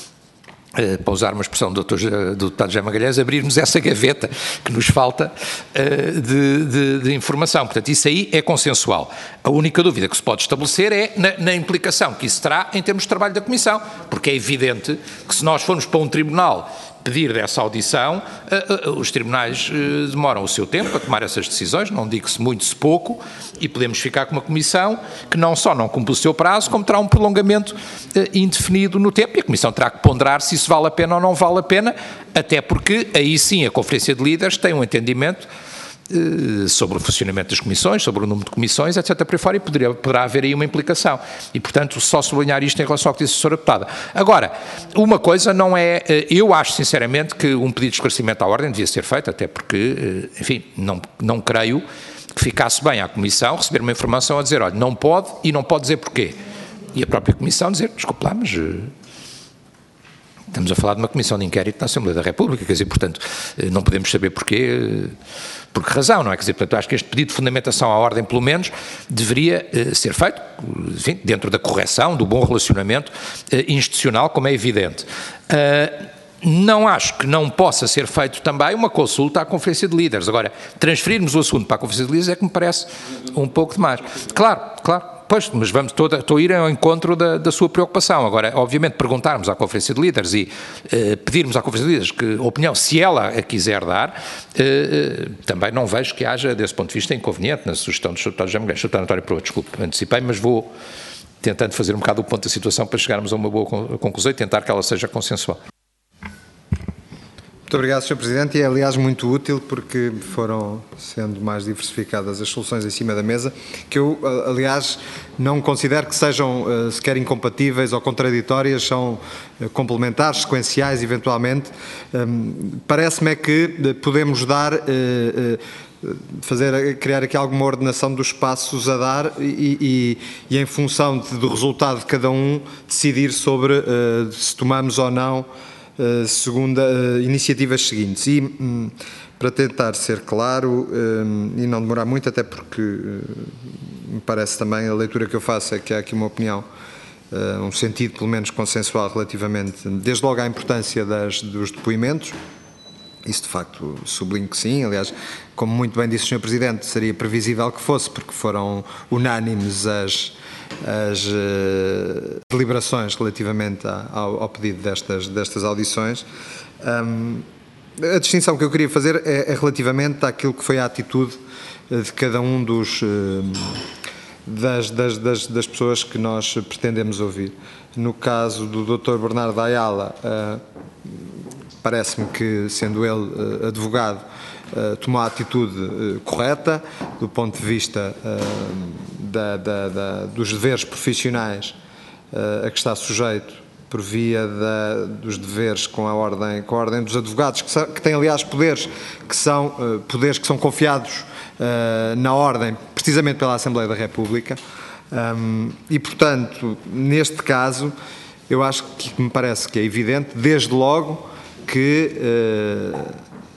Uh, para usar uma expressão do, doutor, do deputado José Magalhães, abrirmos essa gaveta que nos falta uh, de, de, de informação. Portanto, isso aí é consensual. A única dúvida que se pode estabelecer é na, na implicação que isso terá em termos de trabalho da Comissão, porque é evidente que se nós formos para um tribunal pedir dessa audição, uh, uh, os tribunais uh, demoram o seu tempo a tomar essas decisões, não digo-se muito, se pouco, e podemos ficar com uma comissão que não só não cumpre o seu prazo, como terá um prolongamento uh, indefinido no tempo, e a Comissão terá que ponderar se isso vale a pena ou não vale a pena, até porque aí sim a Conferência de Líderes tem um entendimento uh, sobre o funcionamento das comissões, sobre o número de comissões, etcétera, por aí fora, e poderia, poderá haver aí uma implicação. E, portanto, só sublinhar isto em relação ao que disse a senhora Deputada. Agora, uma coisa não é, eu acho sinceramente que um pedido de esclarecimento à ordem devia ser feito, até porque, enfim, não, não creio que ficasse bem à Comissão receber uma informação a dizer, olha, não pode e não pode dizer porquê. E a própria Comissão dizer, desculpe lá, mas... Estamos a falar de uma comissão de inquérito na Assembleia da República, quer dizer, portanto, não podemos saber porquê, por que razão, não é? Quer dizer, portanto, acho que este pedido de fundamentação à ordem, pelo menos, deveria eh, ser feito, enfim, dentro da correção, do bom relacionamento eh, institucional, como é evidente. Uh, Não acho que não possa ser feito também uma consulta à Conferência de Líderes. Agora, transferirmos o assunto para a Conferência de Líderes é que me parece um pouco demais. Claro, claro. Pois, mas vamos toda, estou a ir ao encontro da, da sua preocupação. Agora, obviamente, perguntarmos à Conferência de Líderes e eh, pedirmos à Conferência de Líderes que opinião, se ela a quiser dar, eh, também não vejo que haja, desse ponto de vista, inconveniente na sugestão do Estatuto José Magalhães. Doutor António Proa, desculpe, antecipei, mas vou tentando fazer um bocado o ponto da situação para chegarmos a uma boa conclusão e tentar que ela seja consensual. Muito obrigado, senhor Presidente, e é aliás muito útil porque foram sendo mais diversificadas as soluções em cima da mesa, que eu aliás não considero que sejam uh, sequer incompatíveis ou contraditórias, são uh, complementares, sequenciais eventualmente. Um, Parece-me é que podemos dar, uh, uh, fazer, criar aqui alguma ordenação dos passos a dar e, e, e em função de, do resultado de cada um decidir sobre uh, se tomamos ou não Uh, segunda, uh, iniciativas seguintes. E, um, para tentar ser claro um, e não demorar muito, até porque uh, me parece também, a leitura que eu faço é que há aqui uma opinião, uh, um sentido pelo menos consensual relativamente, desde logo à importância das, dos depoimentos. Isso de facto sublinho que sim, aliás, como muito bem disse o senhor Presidente, seria previsível que fosse, porque foram unânimes as as uh, deliberações relativamente a, ao, ao pedido destas, destas audições. Um, a distinção que eu queria fazer é, é relativamente àquilo que foi a atitude de cada um dos, uh, das, das, das, das pessoas que nós pretendemos ouvir. No caso do doutor Bernardo Ayala, uh, parece-me que, sendo ele uh, advogado, uh, tomou a atitude uh, correta, do ponto de vista uh, Da, da, da, dos deveres profissionais uh, a que está sujeito por via da, dos deveres com a ordem, com a ordem dos advogados, que, são, que têm aliás poderes que são, uh, poderes que são confiados uh, na ordem precisamente pela Assembleia da República um, e portanto neste caso eu acho que me parece que é evidente desde logo que uh,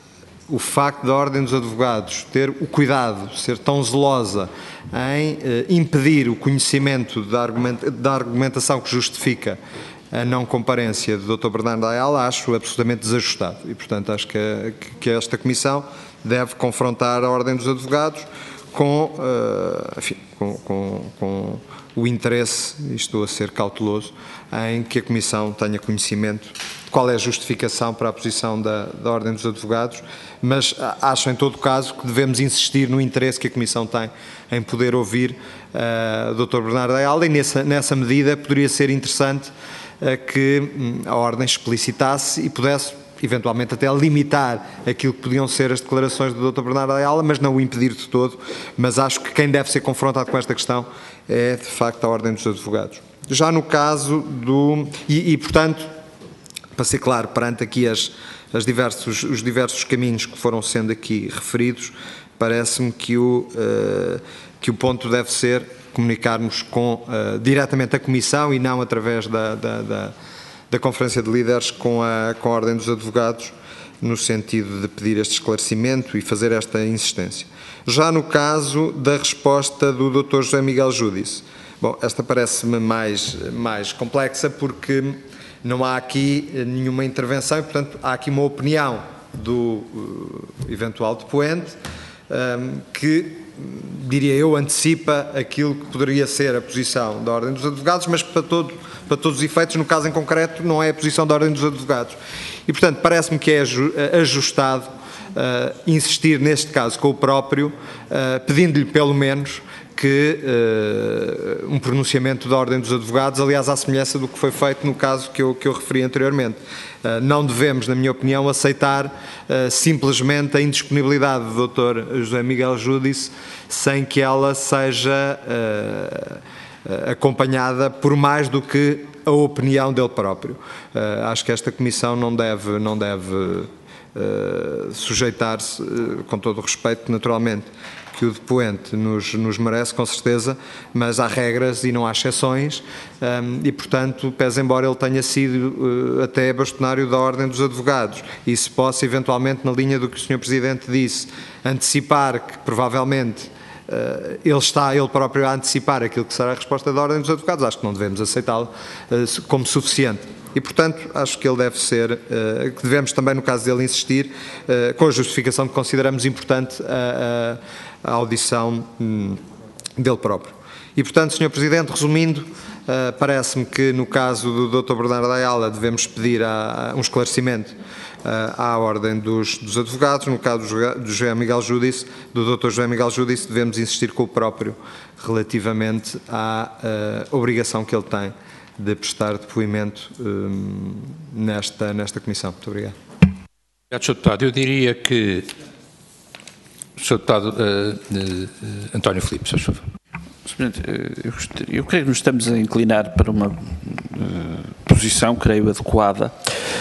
o facto da Ordem dos Advogados ter o cuidado, ser tão zelosa em eh, impedir o conhecimento da, argumenta, da argumentação que justifica a não comparência do doutor Bernardo Ayala, acho absolutamente desajustado. E, portanto, acho que, que esta Comissão deve confrontar a Ordem dos Advogados com, uh, enfim, com, com, com o interesse, e estou a ser cauteloso, em que a Comissão tenha conhecimento de qual é a justificação para a posição da, da Ordem dos Advogados, mas acho em todo caso que devemos insistir no interesse que a Comissão tem em poder ouvir uh, o doutor Bernardo Ayala e nessa, nessa medida poderia ser interessante uh, que um, a Ordem explicitasse e pudesse eventualmente até limitar aquilo que podiam ser as declarações do doutor Bernardo Ayala, mas não o impedir de todo, mas acho que quem deve ser confrontado com esta questão é de facto a Ordem dos Advogados. Já no caso do... e, e portanto, para ser claro, perante aqui as, as diversos, os diversos caminhos que foram sendo aqui referidos, parece-me que o, uh, que o ponto deve ser comunicarmos com, uh, diretamente a Comissão e não através da, da, da, da Conferência de Líderes com a, com a Ordem dos Advogados, no sentido de pedir este esclarecimento e fazer esta insistência. Já no caso da resposta do doutor José Miguel Júdice, bom, esta parece-me mais, mais complexa porque não há aqui nenhuma intervenção e, portanto, há aqui uma opinião do uh, eventual depoente um, que, diria eu, antecipa aquilo que poderia ser a posição da Ordem dos Advogados, mas para, todo, para todos os efeitos, no caso em concreto, não é a posição da Ordem dos Advogados. E, portanto, parece-me que é ajustado uh, insistir, neste caso, com o próprio, uh, pedindo-lhe, pelo menos, que uh, um pronunciamento da Ordem dos Advogados, aliás, à semelhança do que foi feito no caso que eu, que eu referi anteriormente. Uh, não devemos, na minha opinião, aceitar uh, simplesmente a indisponibilidade do doutor José Miguel Júdice sem que ela seja uh, acompanhada por mais do que a opinião dele próprio. Uh, acho que esta Comissão não deve, não deve uh, sujeitar-se, uh, com todo o respeito, naturalmente, que o depoente nos, nos merece, com certeza, mas há regras e não há exceções um, e, portanto, pese embora ele tenha sido uh, até bastonário da Ordem dos Advogados e se possa, eventualmente, na linha do que o senhor Presidente disse, antecipar que, provavelmente, uh, ele está, ele próprio, a antecipar aquilo que será a resposta da Ordem dos Advogados, acho que não devemos aceitá-lo uh, como suficiente. E, portanto, acho que ele deve ser, uh, que devemos também, no caso dele, insistir, uh, com a justificação que consideramos importante a, a, a audição hum, dele próprio. E, portanto, senhor Presidente, resumindo, uh, parece-me que no caso do doutor Bernardo Ayala devemos pedir a, a um esclarecimento uh, à ordem dos, dos advogados. No caso do José Miguel Júdice, do doutor José Miguel Júdice, devemos insistir com o próprio relativamente à uh, obrigação que ele tem de prestar depoimento um, nesta, nesta comissão. Muito obrigado. Obrigado, senhor Deputado. Eu diria que o senhor Deputado uh, uh, António Filipe, se favor. Eu, eu creio que nos estamos a inclinar para uma uh, posição, creio, adequada,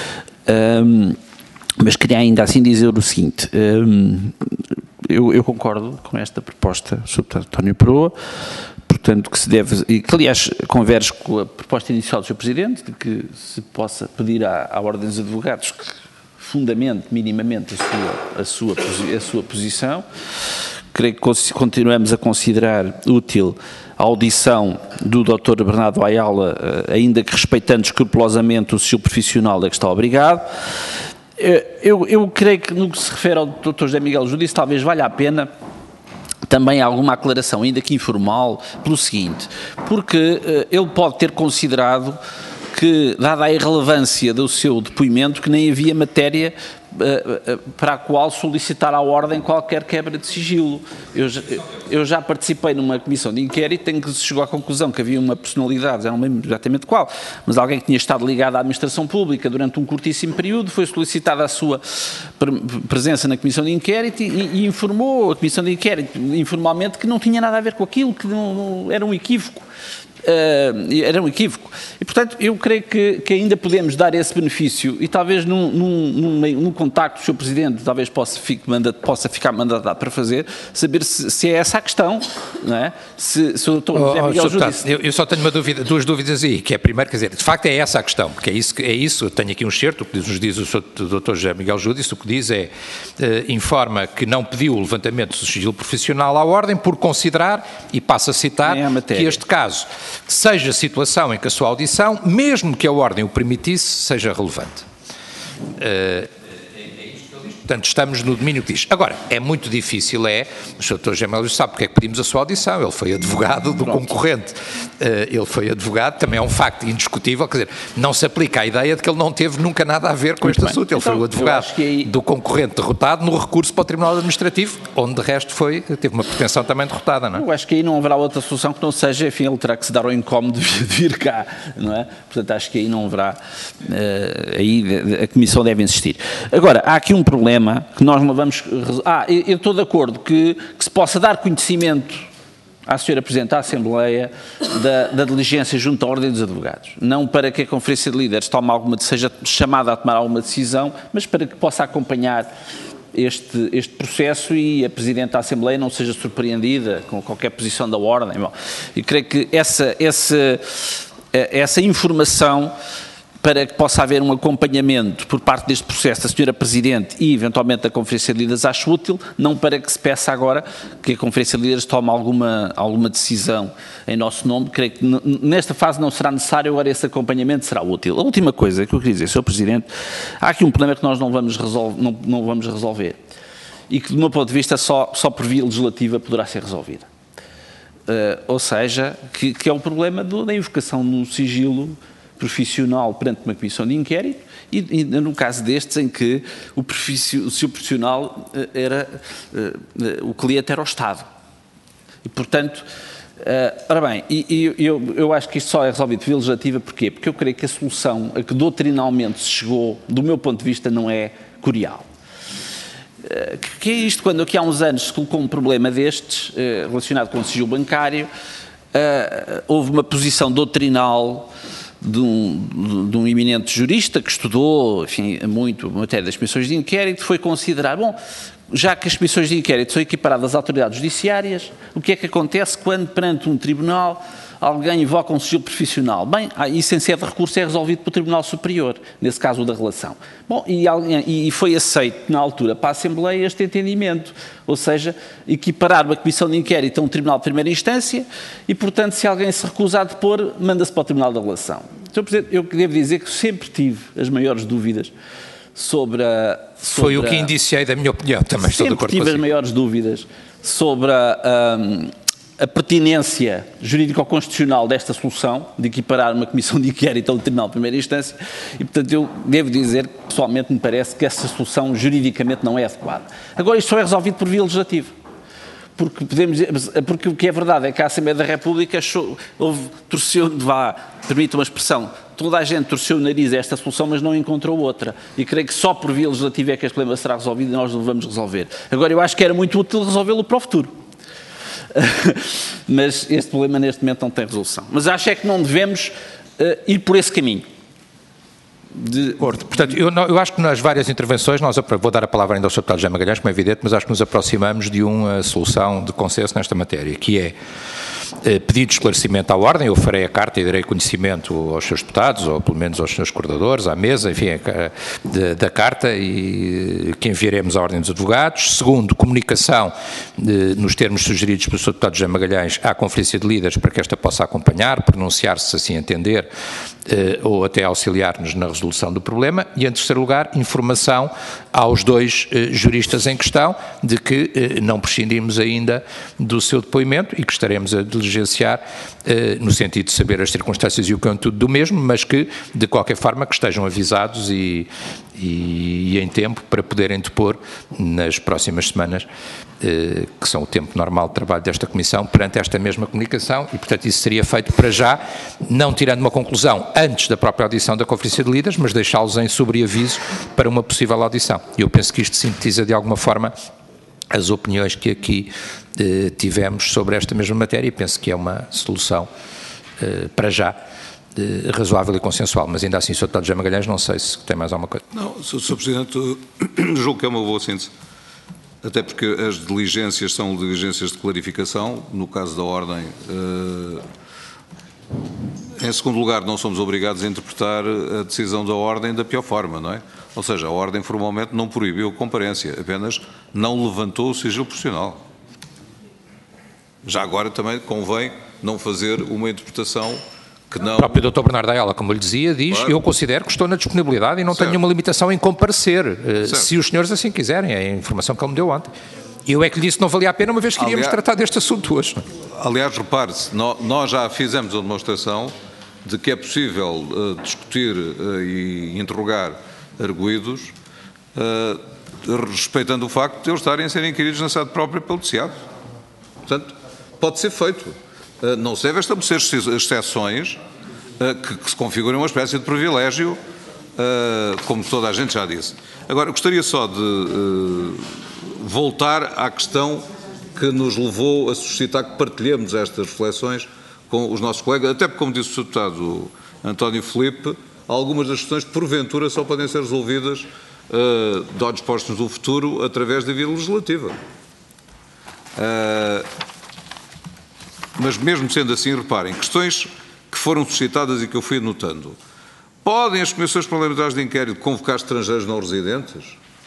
um, mas queria ainda assim dizer o seguinte, um, eu, eu concordo com esta proposta do senhor Deputado António Peroa, portanto que se deve, e que aliás converge com a proposta inicial do senhor Presidente, de que se possa pedir à, à Ordem dos Advogados que fundamente, minimamente, a sua, a sua, a sua posição. Creio que continuamos a considerar útil a audição do doutor Bernardo Ayala, ainda que respeitando escrupulosamente o sigilo profissional a que está obrigado. Eu, eu creio que no que se refere ao doutor José Miguel Júdice, talvez valha a pena também alguma aclaração, ainda que informal, pelo seguinte, porque ele pode ter considerado que, dada a irrelevância do seu depoimento, que nem havia matéria uh, uh, para a qual solicitar à Ordem qualquer quebra de sigilo. Eu, eu já participei numa comissão de inquérito em que se chegou à conclusão que havia uma personalidade, já não lembro exatamente qual, mas alguém que tinha estado ligado à administração pública durante um curtíssimo período, foi solicitada a sua presença na comissão de inquérito e, e informou a comissão de inquérito informalmente que não tinha nada a ver com aquilo, que não, não, era um equívoco. Uh, era um equívoco. E, portanto, eu creio que, que ainda podemos dar esse benefício e talvez num, num, num, num contacto do senhor Presidente, talvez possa, fique, manda, possa ficar mandatado para fazer, saber se, se é essa a questão, não é? Se, se o doutor José Miguel oh, Júdice... eu, eu só tenho uma dúvida, duas dúvidas aí, que é primeiro, quer dizer, de facto é essa a questão, porque é isso, é isso eu tenho aqui um excerto, o que nos diz o doutor José Miguel Júdice, o que diz é, uh, informa que não pediu o levantamento do sigilo profissional à Ordem por considerar, e passa a citar, é que este caso seja situação em que a sua audição, mesmo que a Ordem o permitisse, seja relevante. Uh, Portanto, estamos no domínio que diz. Agora, é muito difícil, é, o senhor doutor Gemelo sabe porque é que pedimos a sua audição, ele foi advogado do Pronto. concorrente, uh, ele foi advogado, também é um facto indiscutível, quer dizer, não se aplica a ideia de que ele não teve nunca nada a ver com muito este bem. assunto, ele então, foi o advogado aí... do concorrente derrotado no recurso para o Tribunal Administrativo, onde de resto foi, teve uma pretensão também derrotada, não é? Eu acho que aí não haverá outra solução que não seja, enfim, ele terá que se dar ao incómodo de vir cá, não é? Portanto, acho que aí não haverá, uh, aí a Comissão deve insistir. Agora, há aqui um problema que nós não vamos... Ah, eu estou de acordo que, que se possa dar conhecimento à senhora Presidente da Assembleia da, da diligência junto à Ordem dos Advogados. Não para que a Conferência de Líderes tome alguma, seja chamada a tomar alguma decisão, mas para que possa acompanhar este, este processo e a Presidente da Assembleia não seja surpreendida com qualquer posição da Ordem. Bom, e creio que essa, essa, essa informação, para que possa haver um acompanhamento por parte deste processo da senhora Presidente e, eventualmente, da Conferência de Líderes, acho útil, não para que se peça agora que a Conferência de Líderes tome alguma, alguma decisão em nosso nome. Creio que nesta fase não será necessário, agora esse acompanhamento será útil. A última coisa que eu queria dizer, senhor Presidente, há aqui um problema que nós não vamos, resolver, não, não vamos resolver e que, do meu ponto de vista, só, só por via legislativa poderá ser resolvida. Uh, ou seja, que, que é o problema do, da invocação no sigilo profissional perante uma comissão de inquérito e, e no caso destes em que o, perfício, o seu profissional era, uh, uh, o cliente era o Estado. E, portanto, uh, ora bem, e, e eu, eu acho que isto só é resolvido por via legislativa, porquê? Porque eu creio que a solução a que doutrinalmente se chegou, do meu ponto de vista, não é curial. Uh, que é isto quando aqui há uns anos se colocou um problema destes, uh, relacionado com o sigilo bancário, uh, houve uma posição doutrinal De um, de um eminente jurista que estudou, enfim, muito a matéria das comissões de inquérito, foi considerar, bom, já que as comissões de inquérito são equiparadas às autoridades judiciárias, o que é que acontece quando, perante um tribunal, alguém invoca um sigilo profissional? Bem, isso em sede de recurso é resolvido pelo Tribunal Superior, nesse caso o da relação. Bom, e, e foi aceito na altura para a Assembleia este entendimento, ou seja, equiparar uma comissão de inquérito a um tribunal de primeira instância e, portanto, se alguém se recusa a depor, manda-se para o Tribunal da Relação. senhor Presidente, eu devo dizer que sempre tive as maiores dúvidas sobre a... Sobre foi o que indiciei da minha opinião, também estou de acordo com Sempre tive as maiores dúvidas sobre a... Um, a pertinência jurídico-constitucional desta solução, de equiparar uma comissão de inquérito a um tribunal de primeira instância, e, portanto, eu devo dizer que, pessoalmente, me parece que essa solução juridicamente não é adequada. Agora, isto só é resolvido por via legislativa. Porque, podemos, porque o que é verdade é que a Assembleia da República achou, houve, torceu, vá, permite uma expressão, toda a gente torceu o nariz a esta solução, mas não encontrou outra. E creio que só por via legislativa é que este problema será resolvido e nós o vamos resolver. Agora, eu acho que era muito útil resolvê-lo para o futuro. Mas este problema neste momento não tem resolução. Mas acho é que não devemos uh, ir por esse caminho. De... Portanto, eu, não, eu acho que nas várias intervenções, nós, vou dar a palavra ainda ao senhor Deputado José Magalhães, como é evidente, mas acho que nos aproximamos de uma solução de consenso nesta matéria, que é eh, pedido de esclarecimento à Ordem. Eu farei a carta e darei conhecimento aos seus deputados, ou pelo menos aos seus coordenadores, à mesa, enfim, a, de, da carta, e que enviaremos à Ordem dos Advogados. Segundo, comunicação de, nos termos sugeridos pelo senhor Deputado José Magalhães à Conferência de Líderes, para que esta possa acompanhar, pronunciar-se, se assim entender, eh, ou até auxiliar-nos na resolução do problema. E, em terceiro lugar, informação aos dois eh, juristas em questão de que eh, não prescindimos ainda do seu depoimento e que estaremos a diligenciar eh, no sentido de saber as circunstâncias e o conteúdo do mesmo, mas que, de qualquer forma, que estejam avisados e, e, e em tempo para poderem depor nas próximas semanas, eh, que são o tempo normal de trabalho desta Comissão, perante esta mesma comunicação, e, portanto, isso seria feito para já, não tirando uma conclusão antes da própria audição da Conferência de Líderes, mas deixá-los em sobreaviso para uma possível audição. Eu penso que isto sintetiza, de alguma forma, as opiniões que aqui eh, tivemos sobre esta mesma matéria, e penso que é uma solução, eh, para já, eh, razoável e consensual. Mas ainda assim, senhor Deputado José Magalhães, não sei se tem mais alguma coisa. Não, senhor Presidente, julgo que é uma boa síntese, até porque as diligências são diligências de clarificação, no caso da Ordem. Eh, em segundo lugar, não somos obrigados a interpretar a decisão da Ordem da pior forma, não é? Ou seja, a Ordem formalmente não proibiu a comparência, apenas não levantou o sigilo profissional. Já agora também convém não fazer uma interpretação que não... O próprio doutor Bernardo Ayala, como eu lhe dizia, diz, claro, eu considero que estou na disponibilidade e não certo. tenho nenhuma limitação em comparecer, certo. se os senhores assim quiserem, é a informação que ele me deu ontem. Eu é que lhe disse que não valia a pena, uma vez que iríamos aliás, tratar deste assunto hoje. Aliás, repare-se, nós já fizemos a demonstração de que é possível uh, discutir uh, e interrogar arguidos, uh, respeitando o facto de eles estarem a ser inquiridos na sede própria pelo T-SEAD. Portanto, pode ser feito. Uh, não se deve estabelecer exceções uh, que, que se configurem uma espécie de privilégio, uh, como toda a gente já disse. Agora, gostaria só de uh, voltar à questão que nos levou a suscitar que partilhemos estas reflexões com os nossos colegas, até porque, como disse o senhor Deputado António Filipe, algumas das questões, porventura, só podem ser resolvidas uh, de olhos postos no futuro através da via legislativa. Uh, mas mesmo sendo assim, reparem, questões que foram suscitadas e que eu fui anotando. Podem as comissões parlamentares de inquérito convocar estrangeiros não residentes?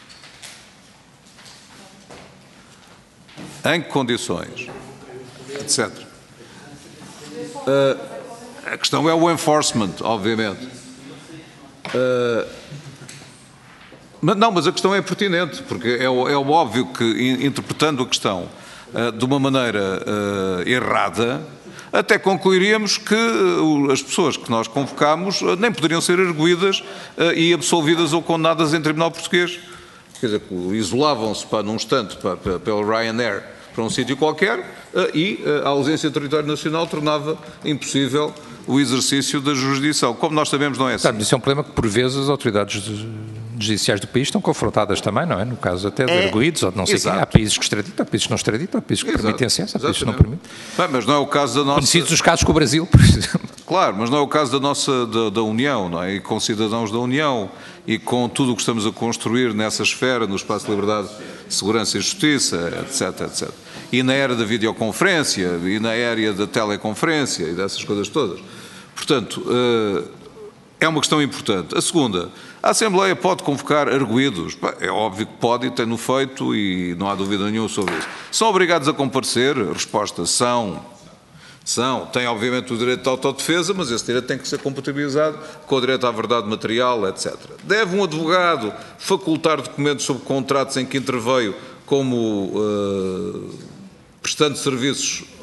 Em que condições? Etcétera. Uh, a questão é o enforcement, obviamente. Uh, mas não, mas a questão é pertinente, porque é, é óbvio que, interpretando a questão uh, de uma maneira uh, errada, até concluiríamos que uh, as pessoas que nós convocámos uh, nem poderiam ser arguidas uh, e absolvidas ou condenadas em tribunal português. Quer dizer, isolavam-se para, num instante para, para, pelo Ryanair para um sítio qualquer uh, e uh, a ausência de território nacional tornava impossível o exercício da jurisdição. Como nós sabemos, não é assim. Sabe, isso é um problema que, por vezes, as autoridades judiciais do país estão confrontadas também, não é? No caso até de é, arguidos ou de não sei quem. Há países que extraditam, há países que não extraditam, há países que exato, permitem acesso, há países que não permitem. Bem, mas não é o caso da nossa... Conhecidos os casos com o Brasil, por exemplo. Claro, mas não é o caso da nossa, da, da União, não é? E com cidadãos da União e com tudo o que estamos a construir nessa esfera, no espaço de liberdade, segurança e justiça, etc, etcétera. E na era da videoconferência, e na era da teleconferência, e dessas coisas todas. Portanto, é uma questão importante. A segunda, a Assembleia pode convocar arguidos? É óbvio que pode e tem-no feito e não há dúvida nenhuma sobre isso. São obrigados a comparecer? A resposta, são. São. Têm, obviamente, o direito de autodefesa, mas esse direito tem que ser compatibilizado com o direito à verdade material, etcétera. Deve um advogado facultar documentos sobre contratos em que interveio como uh, prestando serviços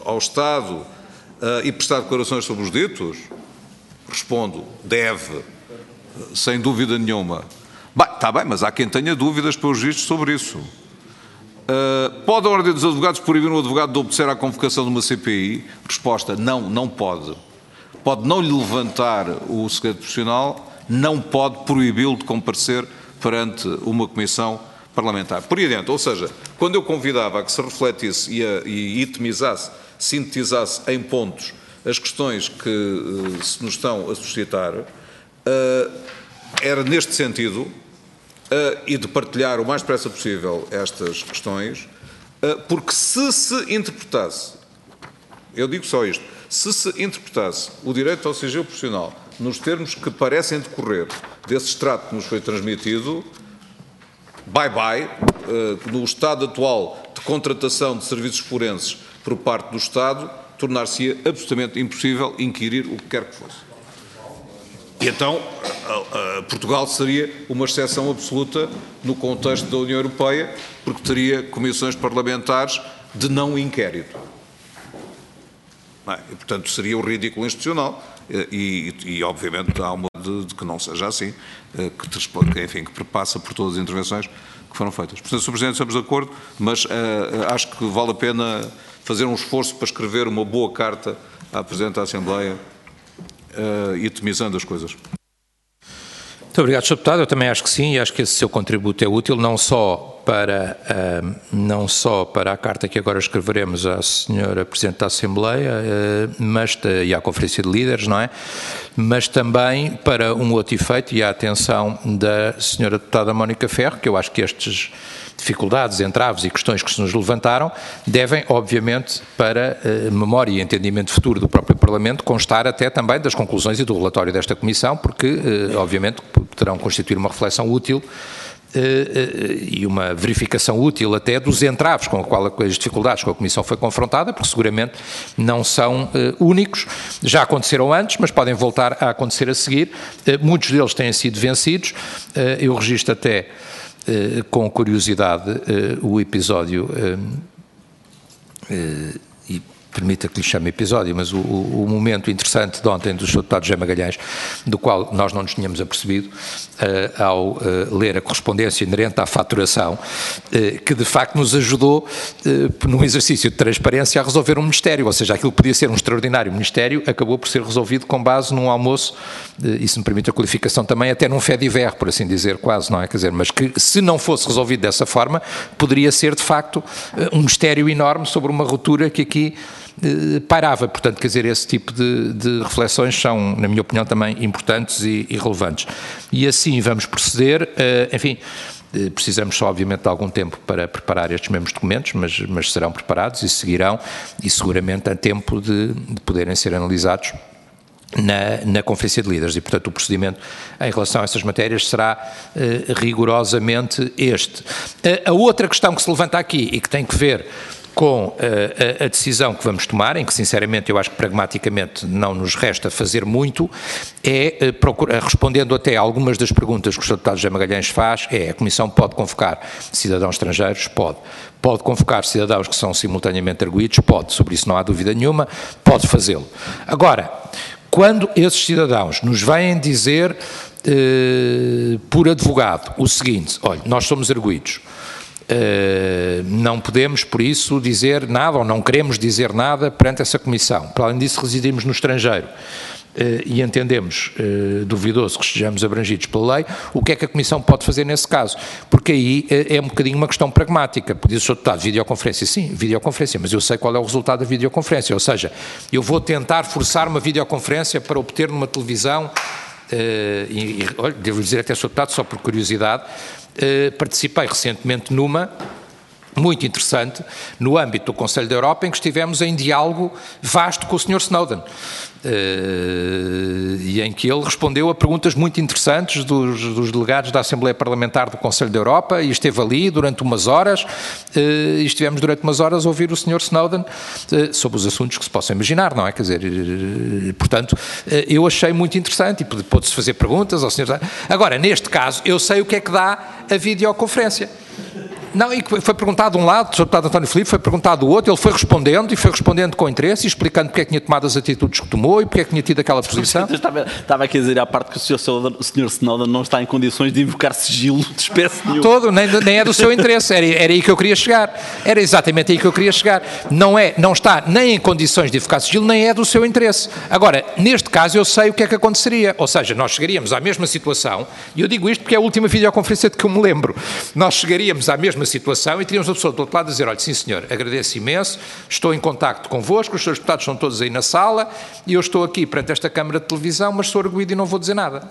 ao Estado uh, e prestar declarações sobre os ditos? Respondo, deve, sem dúvida nenhuma. Bem, está bem, mas há quem tenha dúvidas pelos vistos sobre isso. Uh, pode a Ordem dos Advogados proibir um advogado de obedecer à convocação de uma C P I? Resposta, não, não pode. Pode não lhe levantar o segredo profissional, não pode proibi-lo de comparecer perante uma comissão parlamentar. Por aí dentro, ou seja, quando eu convidava a que se refletisse e, a, e itemizasse, sintetizasse em pontos as questões que uh, se nos estão a suscitar, uh, era neste sentido, uh, e de partilhar o mais depressa possível estas questões, uh, porque se se interpretasse, eu digo só isto, se se interpretasse o direito ao sigilo profissional nos termos que parecem decorrer desse extrato que nos foi transmitido, bye-bye, uh, no estado atual de contratação de serviços forenses por parte do Estado, tornar-se-ia absolutamente impossível inquirir o que quer que fosse. E então, uh, uh, Portugal seria uma exceção absoluta no contexto da União Europeia, porque teria comissões parlamentares de não inquérito. E, portanto, seria o ridículo institucional e, e, e obviamente, há uma de, de que não seja assim, que, que, enfim, que perpassa por todas as intervenções que foram feitas. Portanto, Senhor Presidente, estamos de acordo, mas uh, acho que vale a pena fazer um esforço para escrever uma boa carta à Presidente da Assembleia, uh, itemizando as coisas. Muito obrigado, senhor Deputado. Eu também acho que sim, e acho que esse seu contributo é útil, não só para, uh, não só para a carta que agora escreveremos à senhora Presidente da Assembleia, uh, mas, e à Conferência de Líderes, não é? Mas também para um outro efeito e a atenção da senhora Deputada Mónica Ferro, que eu acho que estes dificuldades, entraves e questões que se nos levantaram devem, obviamente, para uh, memória e entendimento futuro do próprio Parlamento, constar até também das conclusões e do relatório desta Comissão, porque, uh, obviamente, poderão constituir uma reflexão útil uh, uh, e uma verificação útil até dos entraves com a qual as dificuldades com a Comissão foi confrontada, porque seguramente não são uh, únicos, já aconteceram antes, mas podem voltar a acontecer a seguir. Uh, muitos deles têm sido vencidos. Uh, eu registro até Uh, com curiosidade uh, o episódio, uh, uh, e permita que lhe chame episódio, mas o, o, o momento interessante de ontem do senhor Deputado José Magalhães, do qual nós não nos tínhamos apercebido, uh, ao uh, ler a correspondência inerente à faturação, uh, que de facto nos ajudou, uh, num exercício de transparência, a resolver um ministério, ou seja, aquilo que podia ser um extraordinário ministério, acabou por ser resolvido com base num almoço, uh, e se me permite a qualificação também, até num fait-divers, por assim dizer, quase, não é? Quer dizer, mas que se não fosse resolvido dessa forma, poderia ser de facto uh, um mistério enorme sobre uma ruptura que aqui pairava. Portanto, quer dizer, esse tipo de, de reflexões são, na minha opinião, também importantes e, e relevantes. E assim vamos proceder, uh, enfim, uh, precisamos só, obviamente, de algum tempo para preparar estes mesmos documentos, mas, mas serão preparados e seguirão, e seguramente a tempo de, de poderem ser analisados Na, na Conferência de Líderes, e portanto o procedimento em relação a essas matérias será uh, rigorosamente este. Uh, a outra questão que se levanta aqui e que tem que ver com uh, a, a decisão que vamos tomar, em que sinceramente eu acho que pragmaticamente não nos resta fazer muito, é, uh, procura, respondendo até a algumas das perguntas que o senhor Deputado José Magalhães faz, é: a Comissão pode convocar cidadãos estrangeiros? Pode. Pode convocar cidadãos que são simultaneamente arguidos? Pode. Sobre isso não há dúvida nenhuma, pode fazê-lo. Agora, quando esses cidadãos nos vêm dizer, eh, por advogado, o seguinte: olha, nós somos arguidos, eh, não podemos, por isso, dizer nada, ou não queremos dizer nada perante essa comissão. Para além disso, residimos no estrangeiro eh, e entendemos eh, duvidoso que estejamos abrangidos pela lei, o que é que a Comissão pode fazer nesse caso? Porque aí eh, é um bocadinho uma questão pragmática. Podia o senhor Deputado, videoconferência? Sim, videoconferência, mas eu sei qual é o resultado da videoconferência, ou seja, eu vou tentar forçar uma videoconferência para obter numa televisão, eh, e, e olha, devo dizer até, senhor Deputado, só por curiosidade, eh, participei recentemente numa, muito interessante, no âmbito do Conselho da Europa, em que estivemos em diálogo vasto com o senhor Snowden, uh, e em que ele respondeu a perguntas muito interessantes dos, dos delegados da Assembleia Parlamentar do Conselho da Europa, e esteve ali durante umas horas, uh, e estivemos durante umas horas a ouvir o senhor Snowden uh, sobre os assuntos que se possam imaginar, não é? Quer dizer, uh, portanto, uh, eu achei muito interessante, e pôde-se fazer perguntas ao senhor. Agora, neste caso, eu sei o que é que dá a videoconferência. Não, e foi perguntado de um lado, o senhor Deputado António Filipe, foi perguntado do outro, ele foi respondendo, e foi respondendo com interesse, e explicando porque é que tinha tomado as atitudes que tomou e porque é que tinha tido aquela posição. Estava, estava aqui a dizer à parte que o senhor, o senhor Snowden não está em condições de invocar sigilo de espécie nenhuma. Todo, nem, nem é do seu interesse, era, era aí que eu queria chegar, era exatamente aí que eu queria chegar. Não, é, não está nem em condições de invocar sigilo, nem é do seu interesse. Agora, neste caso eu sei o que é que aconteceria, ou seja, nós chegaríamos à mesma situação, e eu digo isto porque é a última videoconferência de que eu me lembro, nós chegaríamos à mesma situação e teríamos a pessoa do outro lado a dizer, olha, sim senhor, agradeço imenso, estou em contacto convosco, os seus deputados estão todos aí na sala e eu estou aqui perante esta câmara de televisão, mas sou arguido e não vou dizer nada.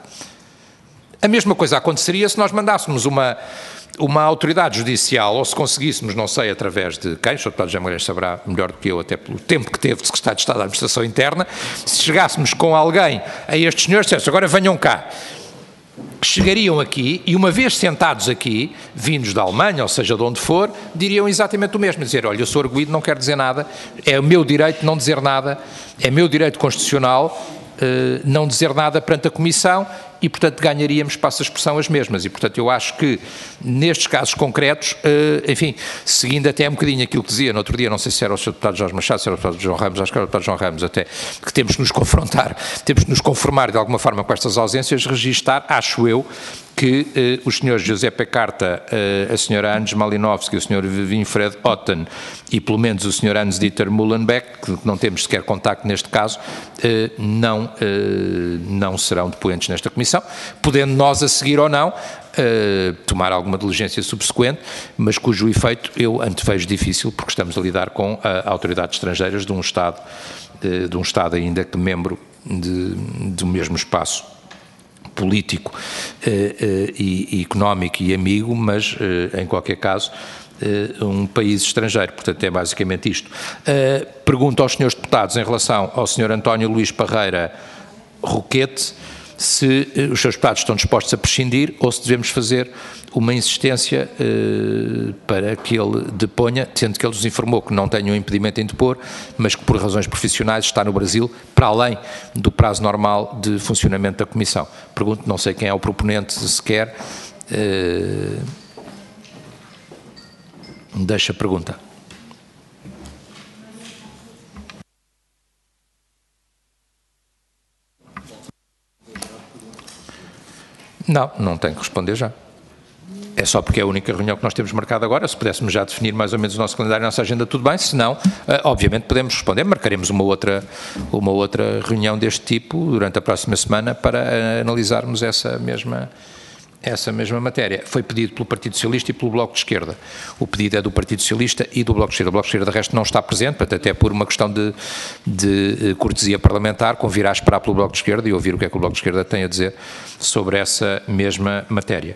A mesma coisa aconteceria se nós mandássemos uma, uma autoridade judicial, ou se conseguíssemos, não sei, através de quem, o senhor Deputado José Magalhães saberá melhor do que eu, até pelo tempo que teve de Secretário de Estado da Administração Interna, se chegássemos com alguém a estes senhores, dissesse, agora venham cá, chegariam aqui e uma vez sentados aqui, vindos da Alemanha, ou seja, de onde for, diriam exatamente o mesmo, dizer, olha, eu sou arguido, não quero dizer nada, é o meu direito não dizer nada, é meu direito constitucional uh, não dizer nada perante a Comissão e, portanto, ganharíamos, passo a expressão, as mesmas. E, portanto, eu acho que, nestes casos concretos, uh, enfim, seguindo até um bocadinho aquilo que dizia no outro dia, não sei se era o senhor Deputado Jorge Machado, se era o Deputado João Ramos, acho que era o Deputado João Ramos até, que temos de nos confrontar, temos de nos conformar de alguma forma com estas ausências, registar, acho eu, que eh, os senhores José P. Carta, eh, a senhora Anders Malinowski, o senhor Winfried Otten e pelo menos o senhor Hans-Dieter Mullenbeck, que não temos sequer contacto neste caso, eh, não, eh, não serão depoentes nesta comissão, podendo nós a seguir ou não eh, tomar alguma diligência subsequente, mas cujo efeito eu antevejo difícil, porque estamos a lidar com uh, autoridades estrangeiras de um Estado, de, de um Estado ainda que membro de, do mesmo espaço político eh, eh, e, e económico e amigo, mas eh, em qualquer caso eh, um país estrangeiro, portanto é basicamente isto. Eh, pergunto aos senhores deputados em relação ao senhor António Luís Parreira Roquete se eh, os seus deputados estão dispostos a prescindir ou se devemos fazer uma insistência eh, para que ele deponha, sendo que ele nos informou que não tem nenhum impedimento em depor, mas que por razões profissionais está no Brasil, para além do prazo normal de funcionamento da Comissão. Pergunto, não sei quem é o proponente sequer, eh, deixa a pergunta. Não, não tenho que responder já. É só porque é a única reunião que nós temos marcada agora. Se pudéssemos já definir mais ou menos o nosso calendário e a nossa agenda, tudo bem. Se não, obviamente podemos responder. Marcaremos uma outra, uma outra reunião deste tipo durante a próxima semana para analisarmos essa mesma, essa mesma matéria. Foi pedido pelo Partido Socialista e pelo Bloco de Esquerda. O pedido é do Partido Socialista e do Bloco de Esquerda. O Bloco de Esquerda, de resto, não está presente, até por uma questão de, de cortesia parlamentar, convirá a esperar pelo Bloco de Esquerda e ouvir o que é que o Bloco de Esquerda tem a dizer sobre essa mesma matéria.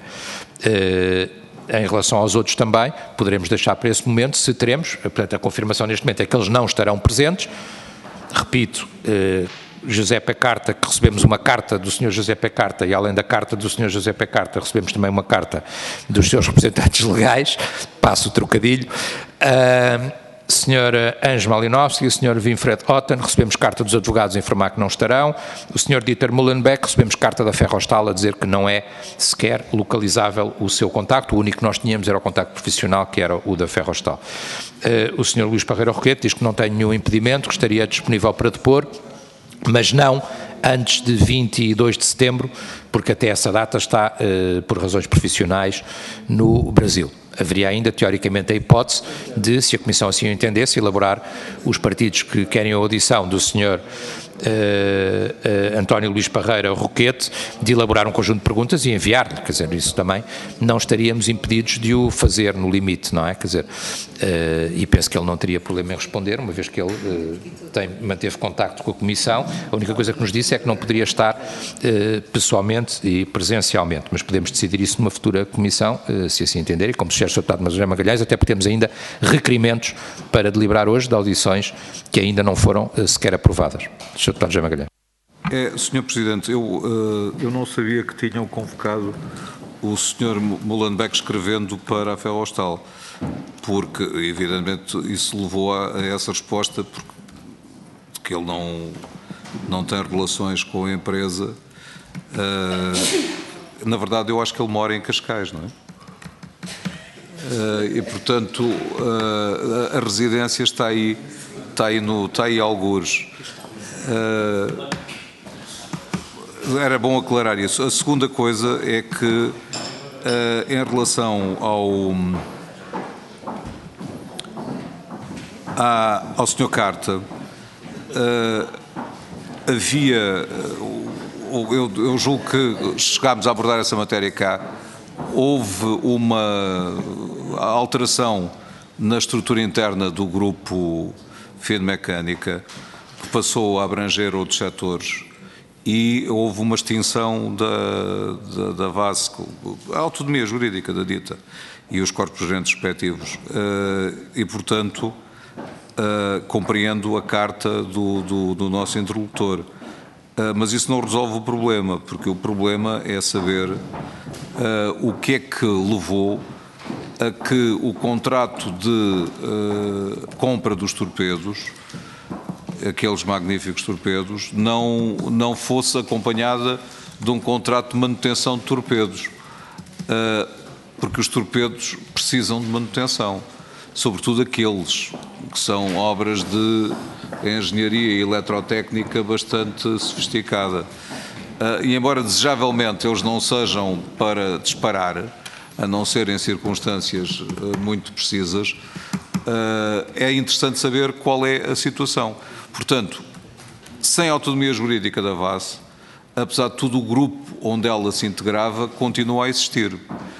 Uh, em relação aos outros também, poderemos deixar para esse momento, se teremos, portanto a confirmação neste momento é que eles não estarão presentes, repito, uh, José P. Carta, que recebemos uma carta do senhor José P. Carta e além da carta do senhor José P. Carta recebemos também uma carta dos seus representantes legais, passo o trocadilho, uh, senhor Hans Malinowski e o senhor Winfried Otten, recebemos carta dos advogados a informar que não estarão, o senhor Dieter Mullenbeck, recebemos carta da Ferrostal a dizer que não é sequer localizável o seu contacto, o único que nós tínhamos era o contacto profissional, que era o da Ferrostal. Uh, o senhor Luís Parreira Roquete diz que não tem nenhum impedimento, que estaria disponível para depor, mas não antes de vinte e dois de setembro, porque até essa data está, uh, por razões profissionais, no Brasil. Haveria ainda, teoricamente, a hipótese de, se a Comissão assim o entendesse, elaborar os partidos que querem a audição do senhor uh, uh, António Luís Parreira Roquete, de elaborar um conjunto de perguntas e enviar-lhe, quer dizer, isso também não estaríamos impedidos de o fazer no limite, não é? Quer dizer, uh, e penso que ele não teria problema em responder, uma vez que ele uh, tem, manteve contacto com a Comissão, a única coisa que nos disse é que não poderia estar uh, pessoalmente e presencialmente, mas podemos decidir isso numa futura Comissão, uh, se assim entender, e como se o senhor Deputado José Magalhães, até porque temos ainda requerimentos para deliberar hoje de audições que ainda não foram uh, sequer aprovadas. senhor Deputado José Magalhães. É, senhor Presidente, eu, uh, eu não sabia que tinham convocado o senhor Mullenbeck escrevendo para a Ferrostal, porque, evidentemente, isso levou a, a essa resposta, porque, porque ele não, não tem relações com a empresa. Uh, na verdade, eu acho que ele mora em Cascais, não é? Uh, e, portanto, uh, a residência está aí, está aí, no, está aí algures. Uh, era bom aclarar isso. A segunda coisa é que, uh, em relação ao, à, ao senhor Carta, uh, havia, uh, eu, eu julgo que chegámos a abordar essa matéria cá, houve uma alteração na estrutura interna do grupo Finmecânica, que passou a abranger outros setores, e houve uma extinção da, da, da V A S, a autonomia jurídica da dita, e os corpos gerentes respectivos. E, portanto, compreendo a carta do, do, do nosso interlocutor. Mas isso não resolve o problema, porque o problema é saber uh, o que é que levou a que o contrato de uh, compra dos torpedos, aqueles magníficos torpedos, não, não fosse acompanhada de um contrato de manutenção de torpedos, uh, porque os torpedos precisam de manutenção, sobretudo aqueles que são obras de engenharia e eletrotécnica bastante sofisticada. Uh, e embora desejavelmente eles não sejam para disparar, a não ser em circunstâncias uh, muito precisas, uh, é interessante saber qual é a situação. Portanto, sem autonomia jurídica da V A S, apesar de tudo o grupo onde ela se integrava continua a existir.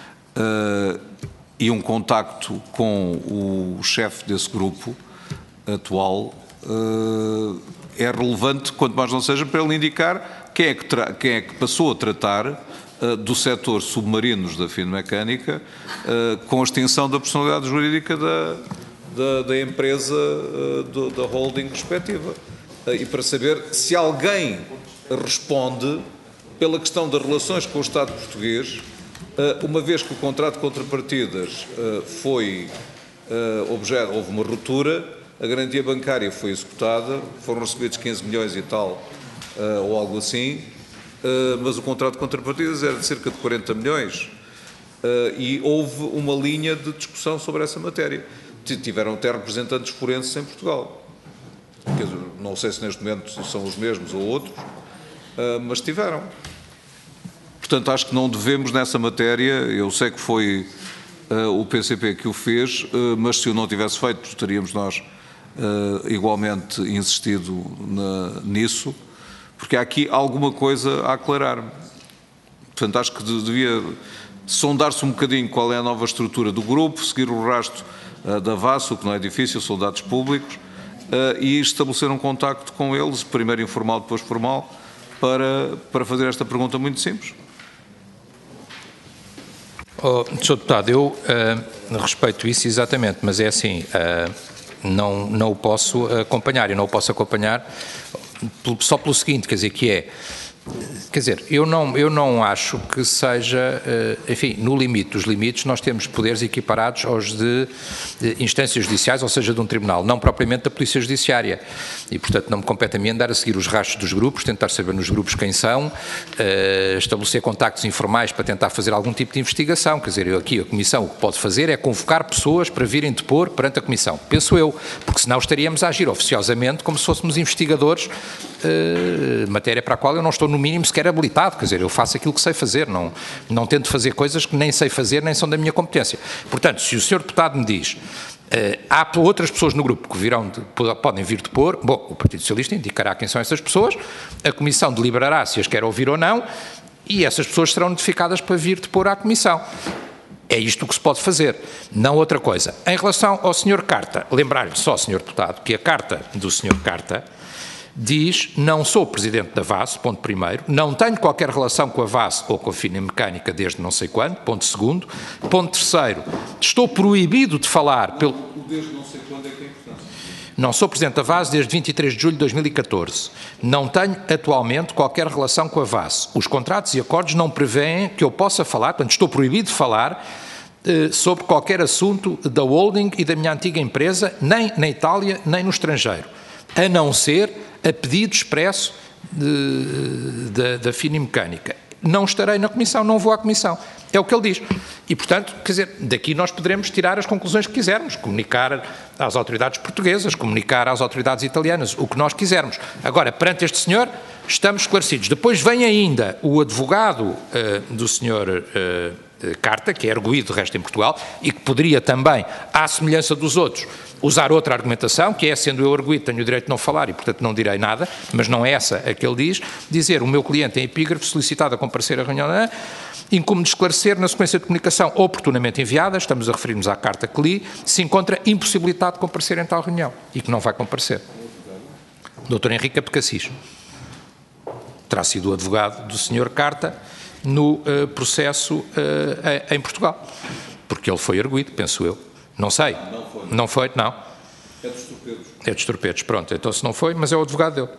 Uh, e um contacto com o chefe desse grupo atual uh, é relevante, quanto mais não seja, para ele indicar quem é que, tra quem é que passou a tratar uh, do setor submarinos da Finmecânica uh, com a extinção da personalidade jurídica da, da, da empresa, uh, do, da holding respectiva. Uh, e para saber se alguém responde pela questão das relações com o Estado português, uh, uma vez que o contrato de contrapartidas uh, foi uh, objeto, houve uma ruptura, a garantia bancária foi executada, foram recebidos quinze milhões e tal, uh, ou algo assim, uh, mas o contrato de contrapartidas era de cerca de quarenta milhões, uh, e houve uma linha de discussão sobre essa matéria. Tiveram até representantes forenses em Portugal. Quer dizer, não sei se neste momento são os mesmos ou outros, uh, mas tiveram. Portanto, acho que não devemos nessa matéria, eu sei que foi uh, o P C P que o fez, uh, mas se o não tivesse feito, teríamos nós Uh, igualmente insistido na, nisso, porque há aqui alguma coisa a aclarar. Portanto, acho que devia sondar-se um bocadinho qual é a nova estrutura do grupo, seguir o rastro uh, da V A S, o que não é difícil, são dados públicos, uh, e estabelecer um contacto com eles, primeiro informal, depois formal, para, para fazer esta pergunta muito simples. Oh, senhor Deputado, eu uh, respeito isso exatamente, mas é assim... Uh, Não, não o posso acompanhar, eu não o posso acompanhar só pelo seguinte, quer dizer, que é, quer dizer, eu não, eu não acho que seja, enfim, no limite dos limites nós temos poderes equiparados aos de, de instâncias judiciais, ou seja, de um tribunal, não propriamente da Polícia Judiciária, e portanto não me compete a mim andar a seguir os rastros dos grupos, tentar saber nos grupos quem são, uh, estabelecer contactos informais para tentar fazer algum tipo de investigação, quer dizer, eu aqui a Comissão o que pode fazer é convocar pessoas para virem depor perante a Comissão, penso eu, porque senão estaríamos a agir oficiosamente como se fôssemos investigadores, uh, matéria para a qual eu não estou no mínimo sequer habilitado, quer dizer, eu faço aquilo que sei fazer, não, não tento fazer coisas que nem sei fazer, nem são da minha competência. Portanto, se o senhor Deputado me diz, uh, há outras pessoas no grupo que virão de, podem vir depor, bom, o Partido Socialista indicará quem são essas pessoas, a Comissão deliberará se as quer ouvir ou não, e essas pessoas serão notificadas para vir depor à Comissão. É isto que se pode fazer, não outra coisa. Em relação ao senhor Carta, lembrar-lhe só, senhor Deputado, que a carta do senhor Carta diz, não sou presidente da V A S, ponto primeiro, não tenho qualquer relação com a V A S ou com a Finmecânica desde não sei quando, ponto segundo, ponto terceiro, estou proibido de falar pelo... Desde não sei quando é que é importante. Não sou presidente da V A S desde vinte e três de julho de dois mil e catorze. Não tenho atualmente qualquer relação com a V A S. Os contratos e acordos não prevêem que eu possa falar, portanto estou proibido de falar eh, sobre qualquer assunto da holding e da minha antiga empresa, nem na Itália, nem no estrangeiro, a não ser a pedido expresso de, de, da Finmecânica. não estarei na Comissão, não vou à Comissão. É o que ele diz. E, portanto, quer dizer, daqui nós poderemos tirar as conclusões que quisermos, comunicar às autoridades portuguesas, comunicar às autoridades italianas, o que nós quisermos. Agora, perante este senhor, estamos esclarecidos. Depois vem ainda o advogado uh, do senhor uh, Carta, que é arguido de resto em Portugal, e que poderia também, à semelhança dos outros, usar outra argumentação, que é, sendo eu arguido, tenho o direito de não falar e, portanto, não direi nada, mas não é essa a que ele diz, dizer o meu cliente em epígrafe solicitado a comparecer à reunião, incumbe de esclarecer na sequência de comunicação oportunamente enviada, estamos a referir-nos à carta que li, se encontra impossibilitado de comparecer em tal reunião e que não vai comparecer. doutor Henrique Abdecassis terá sido o advogado do senhor Carta no uh, processo uh, em Portugal, porque ele foi arguido, penso eu. Não sei. Não foi. Não foi, não. É dos torpedos. É dos torpedos, pronto. Então se não foi, mas é o advogado dele.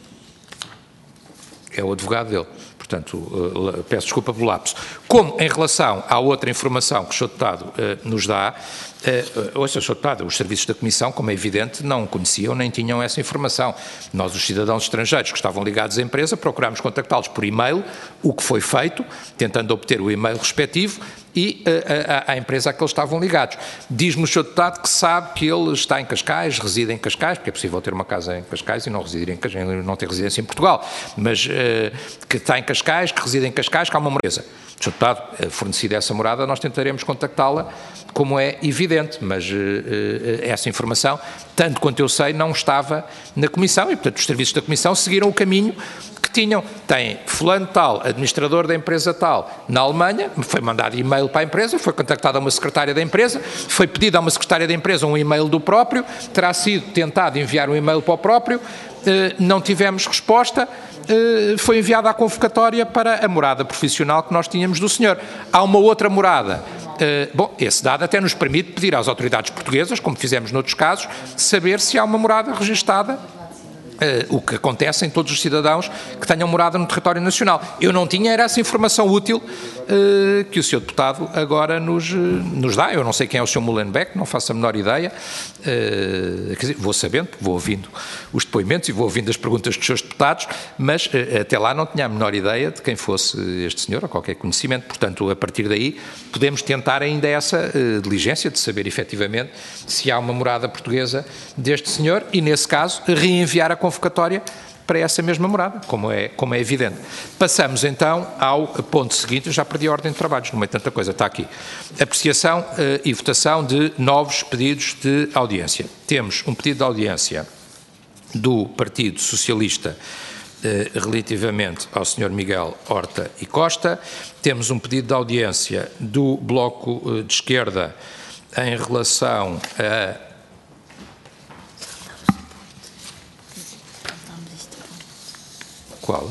É o advogado dele. Portanto, uh, peço desculpa pelo lapso. Como em relação à outra informação que o senhor Deputado uh, nos dá, uh, ouça, senhor Deputado, os serviços da Comissão, como é evidente, não conheciam nem tinham essa informação. Nós, os cidadãos estrangeiros que estavam ligados à empresa, procurámos contactá-los por e-mail, o que foi feito, tentando obter o e-mail respectivo, e uh, à empresa a que eles estavam ligados. Diz-me o senhor Deputado que sabe que ele está em Cascais, reside em Cascais, porque é possível ter uma casa em Cascais e não residir em Cascais, não ter residência em Portugal, mas uh, que está em Cascais, que reside em Cascais, que há uma empresa. senhor Deputado, fornecida essa morada, nós tentaremos contactá-la, como é evidente, mas uh, uh, essa informação, tanto quanto eu sei, não estava na Comissão e, portanto, os serviços da Comissão seguiram o caminho que tinham. Tem fulano tal, administrador da empresa tal, na Alemanha, foi mandado e-mail para a empresa, foi contactada uma secretária da empresa, foi pedido a uma secretária da empresa um e-mail do próprio, terá sido tentado enviar um e-mail para o próprio, uh, não tivemos resposta, uh, foi enviada a convocatória para a morada profissional que nós tínhamos do senhor. Há uma outra morada. Uh, bom, esse dado até nos permite pedir às autoridades portuguesas, como fizemos noutros casos, saber se há uma morada registada, uh, o que acontece em todos os cidadãos que tenham morada no território nacional. Eu não tinha era essa informação útil uh, que o senhor Deputado agora nos, uh, nos dá. Eu não sei quem é o senhor Mullenbeck, não faço a menor ideia. Uh, quer dizer, vou sabendo, vou ouvindo os depoimentos e vou ouvindo as perguntas dos seus deputados, mas uh, até lá não tinha a menor ideia de quem fosse este senhor ou qualquer conhecimento. Portanto, a partir daí, podemos tentar ainda essa uh, diligência de saber efetivamente se há uma morada portuguesa deste senhor e, nesse caso, reenviar a convocatória para essa mesma morada, como é, como é evidente. Passamos então ao ponto seguinte, eu já perdi a ordem de trabalhos, não é tanta coisa, está aqui. Apreciação uh, e votação de novos pedidos de audiência. Temos um pedido de audiência do Partido Socialista uh, relativamente ao senhor Miguel Horta e Costa, temos um pedido de audiência do Bloco uh, de Esquerda em relação a qual?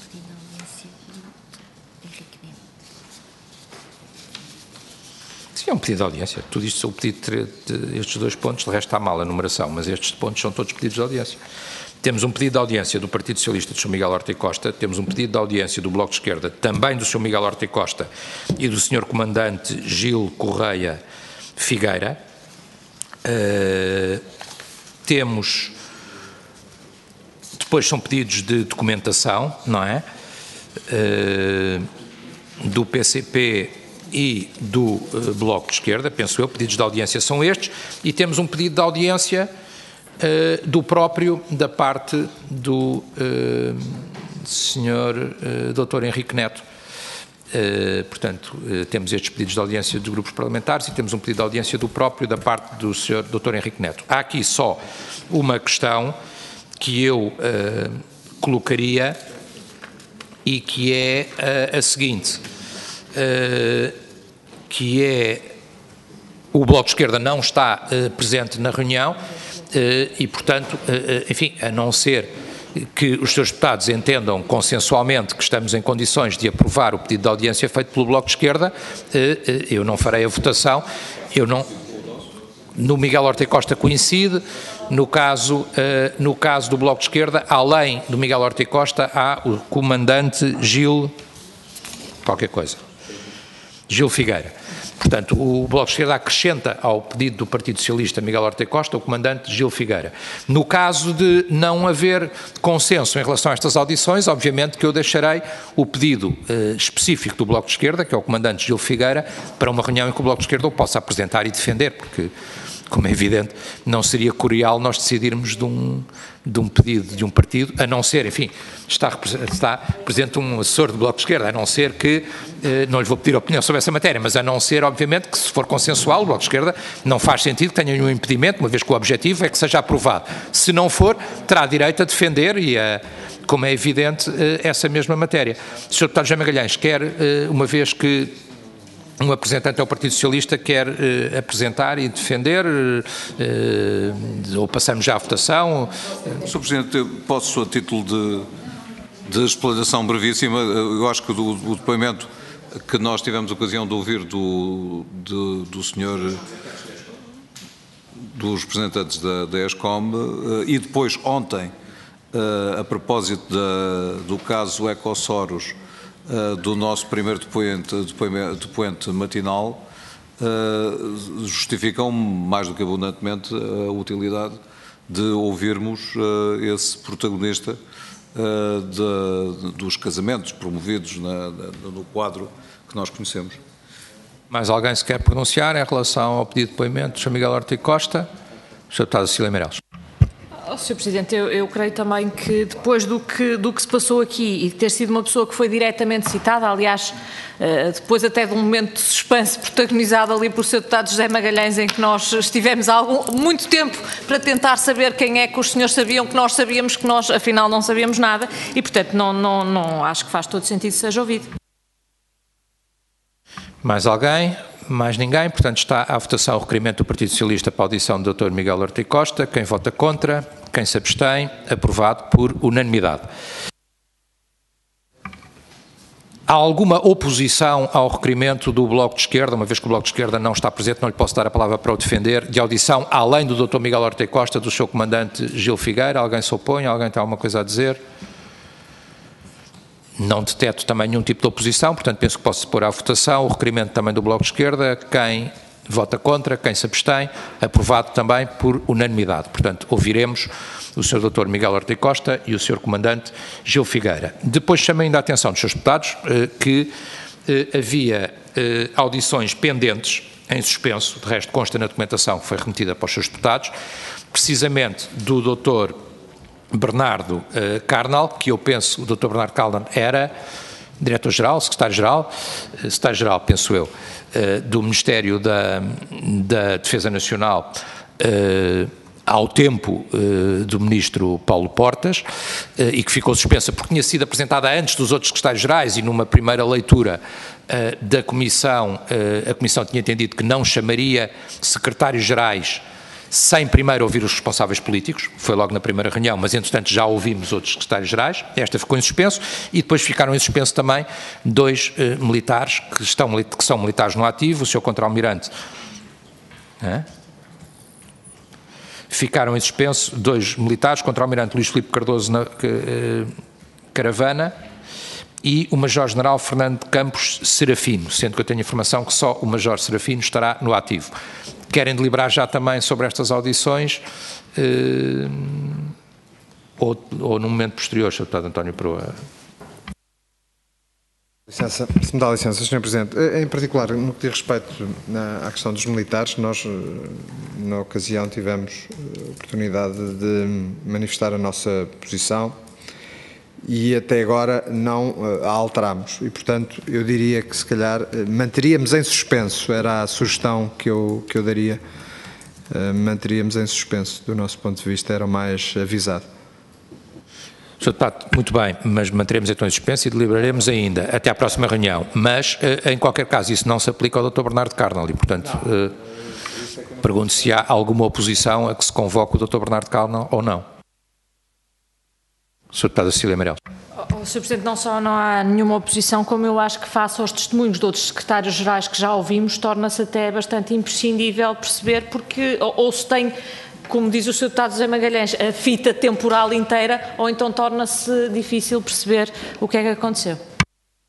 Sim, é um pedido de audiência. Tudo isto são o pedido de, de estes dois pontos, de resto está mal a numeração, mas estes pontos são todos pedidos de audiência. Temos um pedido de audiência do Partido Socialista do senhor Miguel Horta e Costa, temos um pedido de audiência do Bloco de Esquerda, também do senhor Miguel Horta e Costa e do senhor Comandante Gil Correia Figueira. Uh, temos... Depois são pedidos de documentação, não é? Uh, do P C P e do uh, Bloco de Esquerda, penso eu, pedidos de audiência são estes, e temos um pedido de audiência uh, do próprio, da parte do uh, senhor uh, doutor Henrique Neto. Uh, portanto, uh, temos estes pedidos de audiência dos grupos parlamentares e temos um pedido de audiência do próprio, da parte do senhor doutor Henrique Neto. Há aqui só uma questão que eu uh, colocaria e que é uh, a seguinte, uh, que é o Bloco de Esquerda não está uh, presente na reunião uh, e, portanto, uh, enfim, a não ser que os senhores deputados entendam consensualmente que estamos em condições de aprovar o pedido de audiência feito pelo Bloco de Esquerda, uh, uh, eu não farei a votação, eu não... No Miguel Horta e Costa coincide, no caso, uh, no caso do Bloco de Esquerda, além do Miguel Horta e Costa, há o Comandante Gil, qualquer coisa. Gil Figueira. Portanto, o Bloco de Esquerda acrescenta ao pedido do Partido Socialista Miguel Horta Costa o comandante Gil Figueira. No caso de não haver consenso em relação a estas audições, obviamente que eu deixarei o pedido eh, específico do Bloco de Esquerda, que é o comandante Gil Figueira, para uma reunião em que o Bloco de Esquerda o possa apresentar e defender, porque, como é evidente, não seria curial nós decidirmos de um, de um pedido de um partido, a não ser, enfim, está, está presente um assessor do Bloco de Esquerda, a não ser que, eh, não lhe vou pedir opinião sobre essa matéria, mas a não ser, obviamente, que se for consensual, o Bloco de Esquerda não faz sentido que tenha nenhum impedimento, uma vez que o objetivo é que seja aprovado. Se não for, terá direito a defender e a, como é evidente, eh, essa mesma matéria. senhor Deputado José Magalhães, quer, eh, uma vez que um representante do Partido Socialista quer eh, apresentar e defender, eh, ou passamos já à votação? senhor Presidente, eu posso, a título de, de explanação brevíssima, eu acho que do, o depoimento que nós tivemos a ocasião de ouvir do, de, do senhor, dos representantes da, da ESCOM, eh, e depois ontem, eh, a propósito da, do caso Ecosoros, Uh, do nosso primeiro depoente, depoente, depoente matinal, uh, justificam mais do que abundantemente a utilidade de ouvirmos uh, esse protagonista uh, de, dos casamentos promovidos na, na, no quadro que nós conhecemos. Mais alguém se quer pronunciar em relação ao pedido de depoimento do senhor Miguel Horta Costa? senhor Deputado Cecília Meireles. Oh, senhor Presidente, eu, eu creio também que depois do que, do que se passou aqui e de ter sido uma pessoa que foi diretamente citada, aliás, uh, depois até de um momento de suspense protagonizado ali por senhor Deputado José Magalhães, em que nós estivemos há algum, muito tempo para tentar saber quem é que os senhores sabiam, que nós sabíamos que nós afinal não sabíamos nada e, portanto, não, não, não acho que faz todo sentido que seja ouvido. Mais alguém? Mais ninguém? Portanto, está à votação o requerimento do Partido Socialista para a audição do doutor Miguel Horta Costa. Quem vota contra? Quem se abstém? Aprovado por unanimidade. Há alguma oposição ao requerimento do Bloco de Esquerda, uma vez que o Bloco de Esquerda não está presente, não lhe posso dar a palavra para o defender, de audição, além do doutor Miguel Horta Costa, do seu comandante Gil Figueira? Alguém se opõe? Alguém tem alguma coisa a dizer? Não detecto também nenhum tipo de oposição, portanto penso que posso pôr à votação o requerimento também do Bloco de Esquerda. Quem vota contra, quem se abstém, aprovado também por unanimidade. Portanto, ouviremos o senhor doutor Miguel Horta Costa e o senhor comandante Gil Figueira. Depois chamo ainda a atenção dos senhores deputados eh, que eh, havia eh, audições pendentes em suspenso, de resto consta na documentação que foi remetida para os senhores deputados, precisamente do doutor Bernardo uh, Carnal, que eu penso, o doutor Bernardo Carnal era diretor-geral, secretário-geral, uh, secretário-geral, penso eu, uh, do Ministério da, da Defesa Nacional, uh, ao tempo uh, do ministro Paulo Portas, uh, e que ficou suspensa porque tinha sido apresentada antes dos outros secretários-gerais e numa primeira leitura uh, da Comissão, uh, a Comissão tinha entendido que não chamaria secretários-gerais sem primeiro ouvir os responsáveis políticos, foi logo na primeira reunião, mas entretanto já ouvimos outros secretários-gerais, esta ficou em suspenso, e depois ficaram em suspenso também dois uh, militares que, estão, que são militares no ativo, o senhor Contra-Almirante, é? Ficaram em suspenso dois militares, Contra-Almirante Luís Filipe Cardoso na, que, uh, Caravana e o Major-General Fernando Campos Serafino, sendo que eu tenho informação que só o Major Serafino estará no ativo. Querem deliberar já também sobre estas audições eh, ou, ou num momento posterior, senhor Deputado António Proa? Licença, se me dá licença, senhor Presidente. Em particular, no que diz respeito à questão dos militares, nós, na ocasião, tivemos a oportunidade de manifestar a nossa posição e até agora não a alterámos e, portanto, eu diria que se calhar manteríamos em suspenso, era a sugestão que eu, que eu daria, manteríamos em suspenso, do nosso ponto de vista era o mais avisado. senhor Deputado, muito bem, mas manteremos então em suspenso e deliberaremos ainda até à próxima reunião, mas em qualquer caso isso não se aplica ao doutor Bernardo Carnal e, portanto, eh, pergunto se há alguma oposição a que se convoque o doutor Bernardo Carnal ou não. senhor Deputado Cecília Meireles. Oh, senhor Presidente, não só não há nenhuma oposição, como eu acho que face aos testemunhos de outros secretários-gerais que já ouvimos, torna-se até bastante imprescindível perceber porque, ou, ou se tem, como diz o senhor Deputado José Magalhães, a fita temporal inteira, ou então torna-se difícil perceber o que é que aconteceu.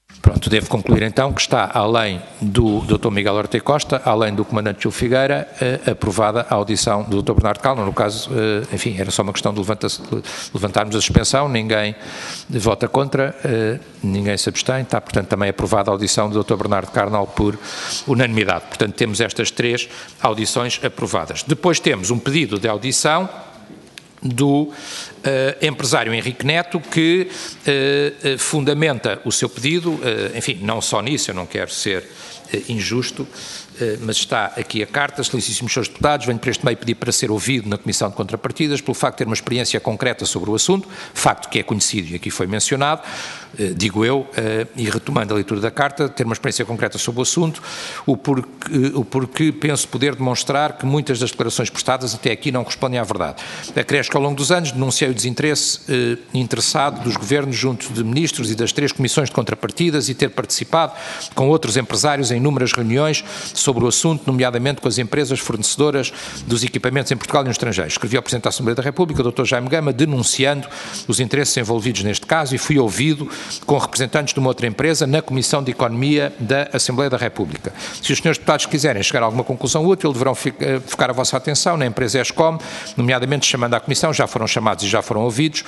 Pronto, devo concluir então que está, além do doutor Miguel Horta Costa, além do comandante Gil Figueira, eh, aprovada a audição do doutor Bernardo Calma. No caso, eh, enfim, era só uma questão de levanta levantarmos a suspensão, ninguém vota contra, eh, ninguém se abstém, está, portanto, também aprovada a audição do doutor Bernardo Carnal por unanimidade. Portanto, temos estas três audições aprovadas. Depois temos um pedido de audição do uh, empresário Henrique Neto, que uh, uh, fundamenta o seu pedido, uh, enfim, não só nisso, eu não quero ser uh, injusto, uh, mas está aqui a carta, excelentíssimos senhores deputados, venho para este meio pedir para ser ouvido na Comissão de Contrapartidas, pelo facto de ter uma experiência concreta sobre o assunto, facto que é conhecido e aqui foi mencionado, uh, digo eu, uh, e retomando a leitura da carta, ter uma experiência concreta sobre o assunto, o porquê, o porquê penso poder demonstrar que muitas das declarações prestadas até aqui não correspondem à verdade. Acresce que ao longo dos anos denunciei o desinteresse eh, interessado dos governos junto de ministros e das três comissões de contrapartidas e ter participado com outros empresários em inúmeras reuniões sobre o assunto, nomeadamente com as empresas fornecedoras dos equipamentos em Portugal e no estrangeiro. Escrevi ao Presidente da Assembleia da República, o doutor Jaime Gama, denunciando os interesses envolvidos neste caso e fui ouvido com representantes de uma outra empresa na Comissão de Economia da Assembleia da República. Se os senhores deputados quiserem chegar a alguma conclusão útil, deverão focar a vossa atenção na empresa ESCOM, nomeadamente chamando à Comissão, já foram chamados e já foram ouvidos,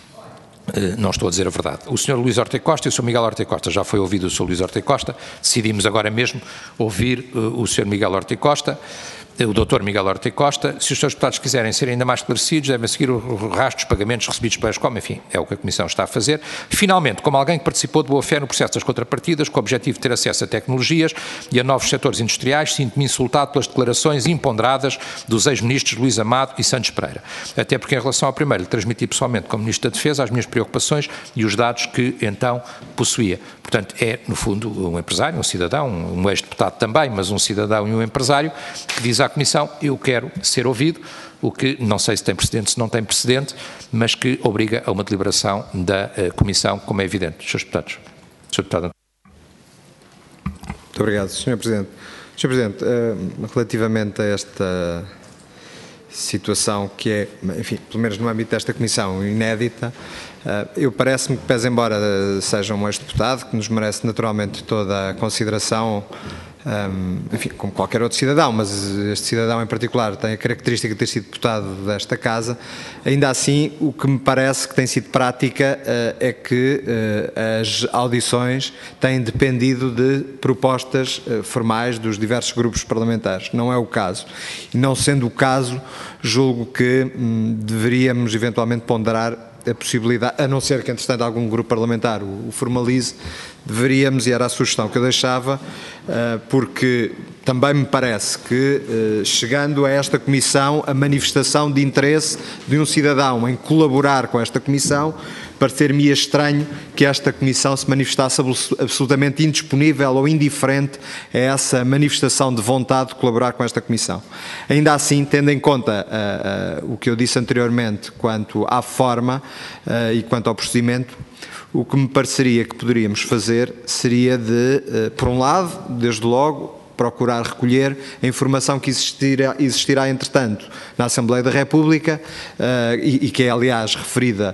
não estou a dizer a verdade. O senhor Luís Horta Costa e o senhor Miguel Horta Costa, já foi ouvido o senhor Luís Horta Costa, decidimos agora mesmo ouvir o senhor Miguel Horta Costa, o doutor Miguel Horta Costa. Se os senhores deputados quiserem ser ainda mais esclarecidos, devem seguir o rastro dos pagamentos recebidos pela ESCOM, enfim, é o que a Comissão está a fazer. Finalmente, como alguém que participou de boa fé no processo das contrapartidas, com o objetivo de ter acesso a tecnologias e a novos setores industriais, sinto-me insultado pelas declarações imponderadas dos ex-ministros Luís Amado e Santos Pereira. Até porque, em relação ao primeiro, lhe transmiti pessoalmente, como Ministro da Defesa, as minhas preocupações e os dados que então possuía. Portanto, é, no fundo, um empresário, um cidadão, um ex-deputado também, mas um cidadão e um empresário, que diz à Comissão: eu quero ser ouvido, o que não sei se tem precedente, se não tem precedente, mas que obriga a uma deliberação da uh, Comissão, como é evidente. senhores deputados. senhor Deputado. Muito obrigado, senhor Presidente. senhor Presidente, uh, relativamente a esta situação que é, enfim, pelo menos no âmbito desta Comissão, inédita, eu parece-me que, pese embora seja um ex-deputado, que nos merece naturalmente toda a consideração, um, enfim, como qualquer outro cidadão, mas este cidadão em particular tem a característica de ter sido deputado desta Casa, ainda assim o que me parece que tem sido prática uh, é que uh, as audições têm dependido de propostas uh, formais dos diversos grupos parlamentares. Não é o caso. E não sendo o caso, julgo que hum, deveríamos eventualmente ponderar a possibilidade, a não ser que, entretanto, algum grupo parlamentar o formalize, deveríamos, e era a sugestão que eu deixava, porque também me parece que, chegando a esta Comissão, a manifestação de interesse de um cidadão em colaborar com esta Comissão, parecer-me estranho que esta Comissão se manifestasse absolutamente indisponível ou indiferente a essa manifestação de vontade de colaborar com esta Comissão. Ainda assim, tendo em conta uh, uh, o que eu disse anteriormente quanto à forma uh, e quanto ao procedimento, o que me pareceria que poderíamos fazer seria de, uh, por um lado, desde logo, procurar recolher a informação que existirá, existirá entretanto, na Assembleia da República uh, e, e que é, aliás, referida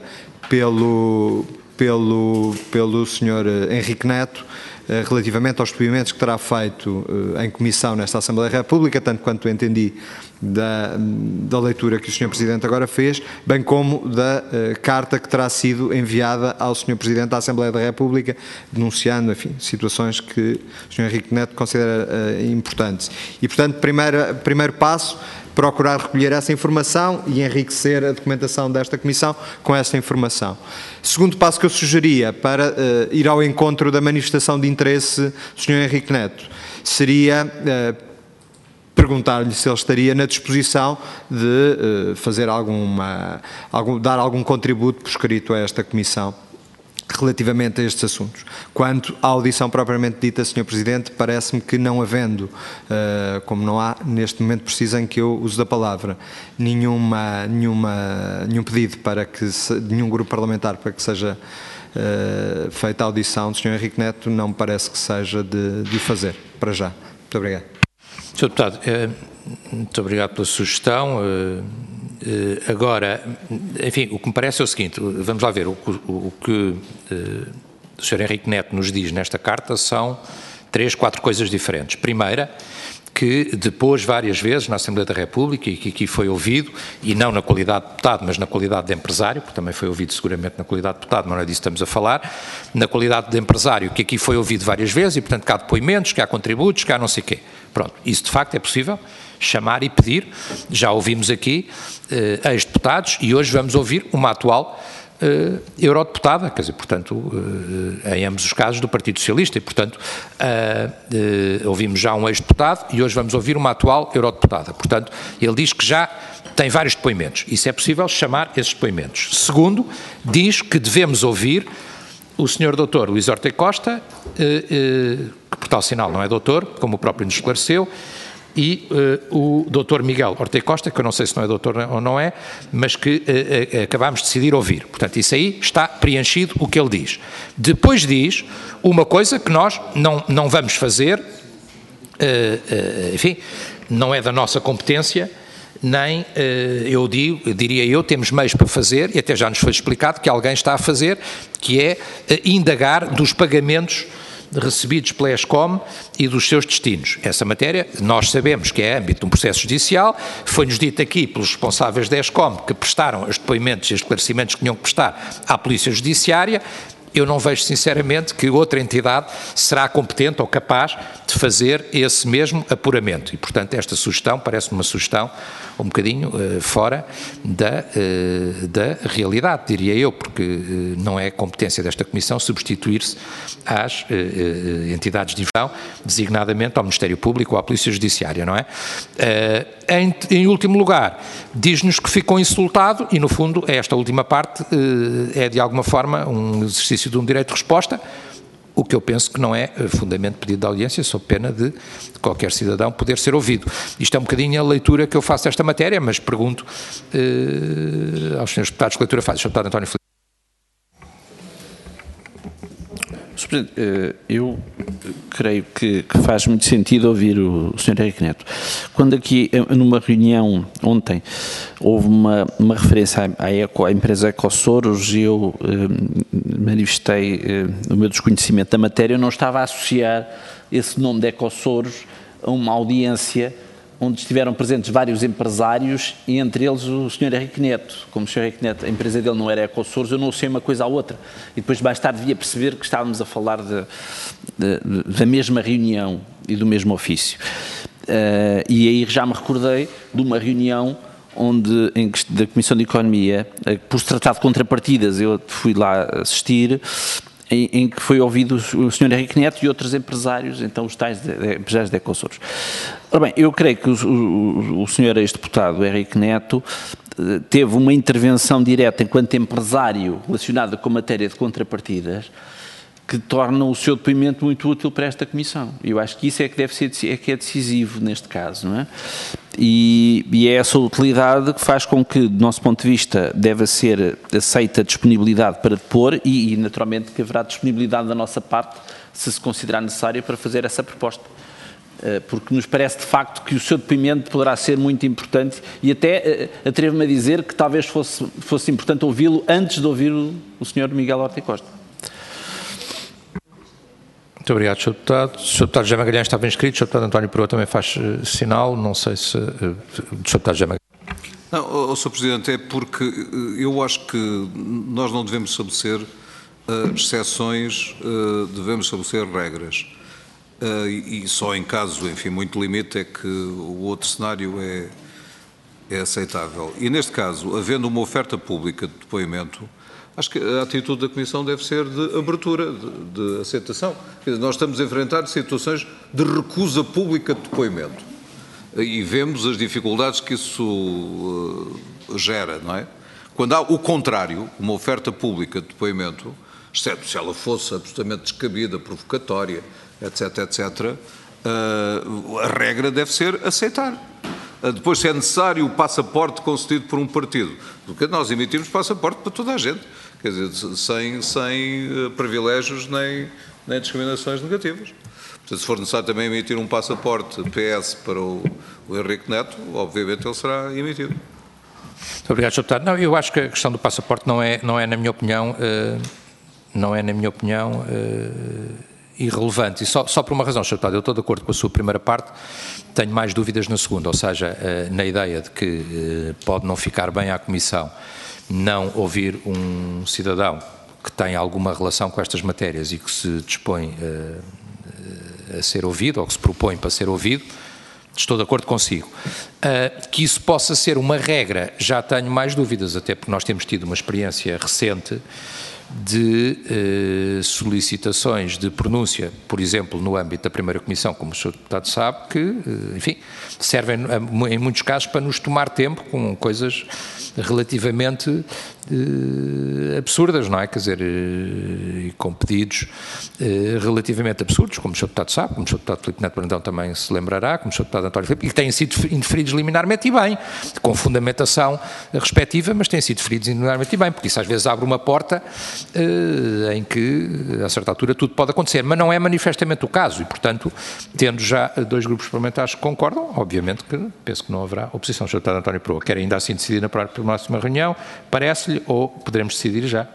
pelo, pelo, pelo senhor Henrique Neto, relativamente aos depoimentos que terá feito em comissão nesta Assembleia da República, tanto quanto entendi da, da leitura que o senhor Presidente agora fez, bem como da uh, carta que terá sido enviada ao senhor Presidente da Assembleia da República, denunciando, enfim, situações que o senhor Henrique Neto considera uh, importantes. E, portanto, primeiro, primeiro passo, procurar recolher essa informação e enriquecer a documentação desta Comissão com essa informação. Segundo passo que eu sugeria para uh, ir ao encontro da manifestação de interesse do senhor Henrique Neto seria uh, perguntar-lhe se ele estaria na disposição de uh, fazer alguma, algum, dar algum contributo por escrito a esta Comissão relativamente a estes assuntos. Quanto à audição propriamente dita, senhor Presidente, parece-me que não havendo, uh, como não há neste momento preciso em que eu uso da palavra, nenhuma, nenhuma, nenhum pedido para que, se, nenhum grupo parlamentar para que seja uh, feita a audição do senhor Henrique Neto, não me parece que seja de, de o fazer, para já. Muito obrigado. senhor Deputado, muito obrigado pela sugestão. Agora, enfim, o que me parece é o seguinte, vamos lá ver, o, o, o que o o senhor Henrique Neto nos diz nesta carta são três, quatro coisas diferentes. Primeira, que depois, várias vezes, na Assembleia da República, e que aqui foi ouvido, e não na qualidade de deputado, mas na qualidade de empresário, porque também foi ouvido seguramente na qualidade de deputado, mas não é disso que estamos a falar, na qualidade de empresário, que aqui foi ouvido várias vezes, e portanto que há depoimentos, que há contributos, que há não sei o quê. Pronto, isso de facto é possível, chamar e pedir. Já ouvimos aqui eh, ex-deputados, e hoje vamos ouvir uma atual Uh, eurodeputada, quer dizer, portanto, uh, em ambos os casos do Partido Socialista, e portanto uh, uh, ouvimos já um ex-deputado e hoje vamos ouvir uma atual eurodeputada. Portanto, ele diz que já tem vários depoimentos. Isso é possível chamar esses depoimentos. Segundo, diz que devemos ouvir o senhor doutor Luís Ortega Costa, uh, uh, que por tal sinal não é doutor, como o próprio nos esclareceu, e uh, o doutor Miguel Ortega Costa, que eu não sei se não é doutor ou não é, mas que uh, uh, acabámos de decidir ouvir. Portanto, isso aí está preenchido o que ele diz. Depois diz uma coisa que nós não, não vamos fazer, uh, uh, enfim, não é da nossa competência, nem, uh, eu digo, diria eu, temos meios para fazer, e até já nos foi explicado que alguém está a fazer, que é uh, indagar dos pagamentos recebidos pela ESCOM e dos seus destinos. Essa matéria, nós sabemos que é âmbito de um processo judicial, foi-nos dito aqui pelos responsáveis da ESCOM que prestaram os depoimentos e esclarecimentos que tinham que prestar à Polícia Judiciária. Eu não vejo sinceramente que outra entidade será competente ou capaz de fazer esse mesmo apuramento e, portanto, esta sugestão parece-me uma sugestão um bocadinho uh, fora da, uh, da realidade, diria eu, porque uh, não é competência desta Comissão substituir-se às uh, uh, entidades de investigação, designadamente ao Ministério Público ou à Polícia Judiciária, não é? Uh, em, em último lugar, diz-nos que ficou insultado e, no fundo, esta última parte uh, é, de alguma forma, um exercício de um direito de resposta, o que eu penso que não é fundamento de pedido de audiência, sob pena de, de qualquer cidadão poder ser ouvido. Isto é um bocadinho a leitura que eu faço desta matéria, mas pergunto uh, aos senhores deputados que leitura faz. senhor Deputado António Filipe. senhor Presidente, eu creio que, que faz muito sentido ouvir o, o senhor Henrique Neto. Quando aqui, numa reunião ontem, houve uma, uma referência à, Eco, à empresa Ecosoros, e eu eh, manifestei eh, o meu desconhecimento da matéria, eu não estava a associar esse nome de Ecosoros a uma audiência onde estiveram presentes vários empresários, e entre eles o senhor Henrique Neto. Como o senhor Henrique Neto, a empresa dele não era Ecosoros, eu não associei uma coisa à outra. E depois, mais tarde, devia perceber que estávamos a falar de, de, da mesma reunião e do mesmo ofício. Uh, e aí já me recordei de uma reunião onde, em, da Comissão de Economia, por se tratar de contrapartidas, eu fui lá assistir, Em, em que foi ouvido o senhor Henrique Neto e outros empresários, então os tais de, de, empresários de Ecosoros. Ora bem, eu creio que o, o, o senhor ex-deputado Henrique Neto teve uma intervenção direta enquanto empresário relacionada com matéria de contrapartidas que torna o seu depoimento muito útil para esta Comissão. Eu acho que isso é que deve ser, é que é decisivo neste caso, não é? E, e é essa utilidade que faz com que, do nosso ponto de vista, deve ser aceita a disponibilidade para depor e, e, naturalmente, que haverá disponibilidade da nossa parte, se se considerar necessário, para fazer essa proposta. Porque nos parece, de facto, que o seu depoimento poderá ser muito importante e até atrevo-me a dizer que talvez fosse, fosse importante ouvi-lo antes de ouvir o, o senhor Miguel Ortega Costa. Muito obrigado, senhor Deputado. O senhor Deputado José Magalhães estava inscrito, o senhor Deputado António Peroa também faz uh, sinal, não sei se... Uh, o senhor Deputado José Magalhães. Não, oh, senhor Presidente, é porque eu acho que nós não devemos estabelecer uh, exceções, uh, devemos estabelecer regras. Uh, e, e só em caso, enfim, muito limite é que o outro cenário é, é aceitável. E neste caso, havendo uma oferta pública de depoimento, acho que a atitude da Comissão deve ser de abertura, de, de aceitação. Quer dizer, nós estamos a enfrentar situações de recusa pública de depoimento. E vemos as dificuldades que isso uh, gera, não é? Quando há o contrário, uma oferta pública de depoimento, exceto se ela fosse absolutamente descabida, provocatória, etc, etcétera, uh, a regra deve ser aceitar. Uh, depois, se é necessário o passaporte concedido por um partido, porque nós emitimos passaporte para toda a gente, quer dizer, sem, sem uh, privilégios nem, nem discriminações negativas. Portanto, se for necessário também emitir um passaporte P S para o, o Henrique Neto, obviamente ele será emitido. Muito obrigado, senhor Deputado. Não, eu acho que a questão do passaporte não é, não é na minha opinião, uh, não é, na minha opinião, irrelevante. E só, só por uma razão, senhor Deputado, eu estou de acordo com a sua primeira parte, tenho mais dúvidas na segunda, ou seja, na ideia de que pode não ficar bem à Comissão não ouvir um cidadão que tem alguma relação com estas matérias e que se dispõe a, a ser ouvido, ou que se propõe para ser ouvido, estou de acordo consigo. Uh, que isso possa ser uma regra, já tenho mais dúvidas, até porque nós temos tido uma experiência recente de uh, solicitações de pronúncia, por exemplo, no âmbito da primeira Comissão, como o senhor Deputado sabe, que, uh, enfim, servem em muitos casos para nos tomar tempo com coisas relativamente uh, absurdas, não é? Quer dizer, uh, e com pedidos uh, relativamente absurdos, como o senhor Deputado sabe, como o senhor Deputado Filipe Neto Brandão também se lembrará, como o senhor Deputado António Filipe, e que têm sido indeferidos liminarmente e bem, com fundamentação respectiva, mas têm sido deferidos liminarmente e bem, porque isso às vezes abre uma porta uh, em que, a certa altura, tudo pode acontecer, mas não é manifestamente o caso, e, portanto, tendo já dois grupos parlamentares que concordam, obviamente que penso que não haverá oposição. O senhor Deputado António Proa quer ainda assim decidir na próxima reunião, parece-lhe, ou poderemos decidir já?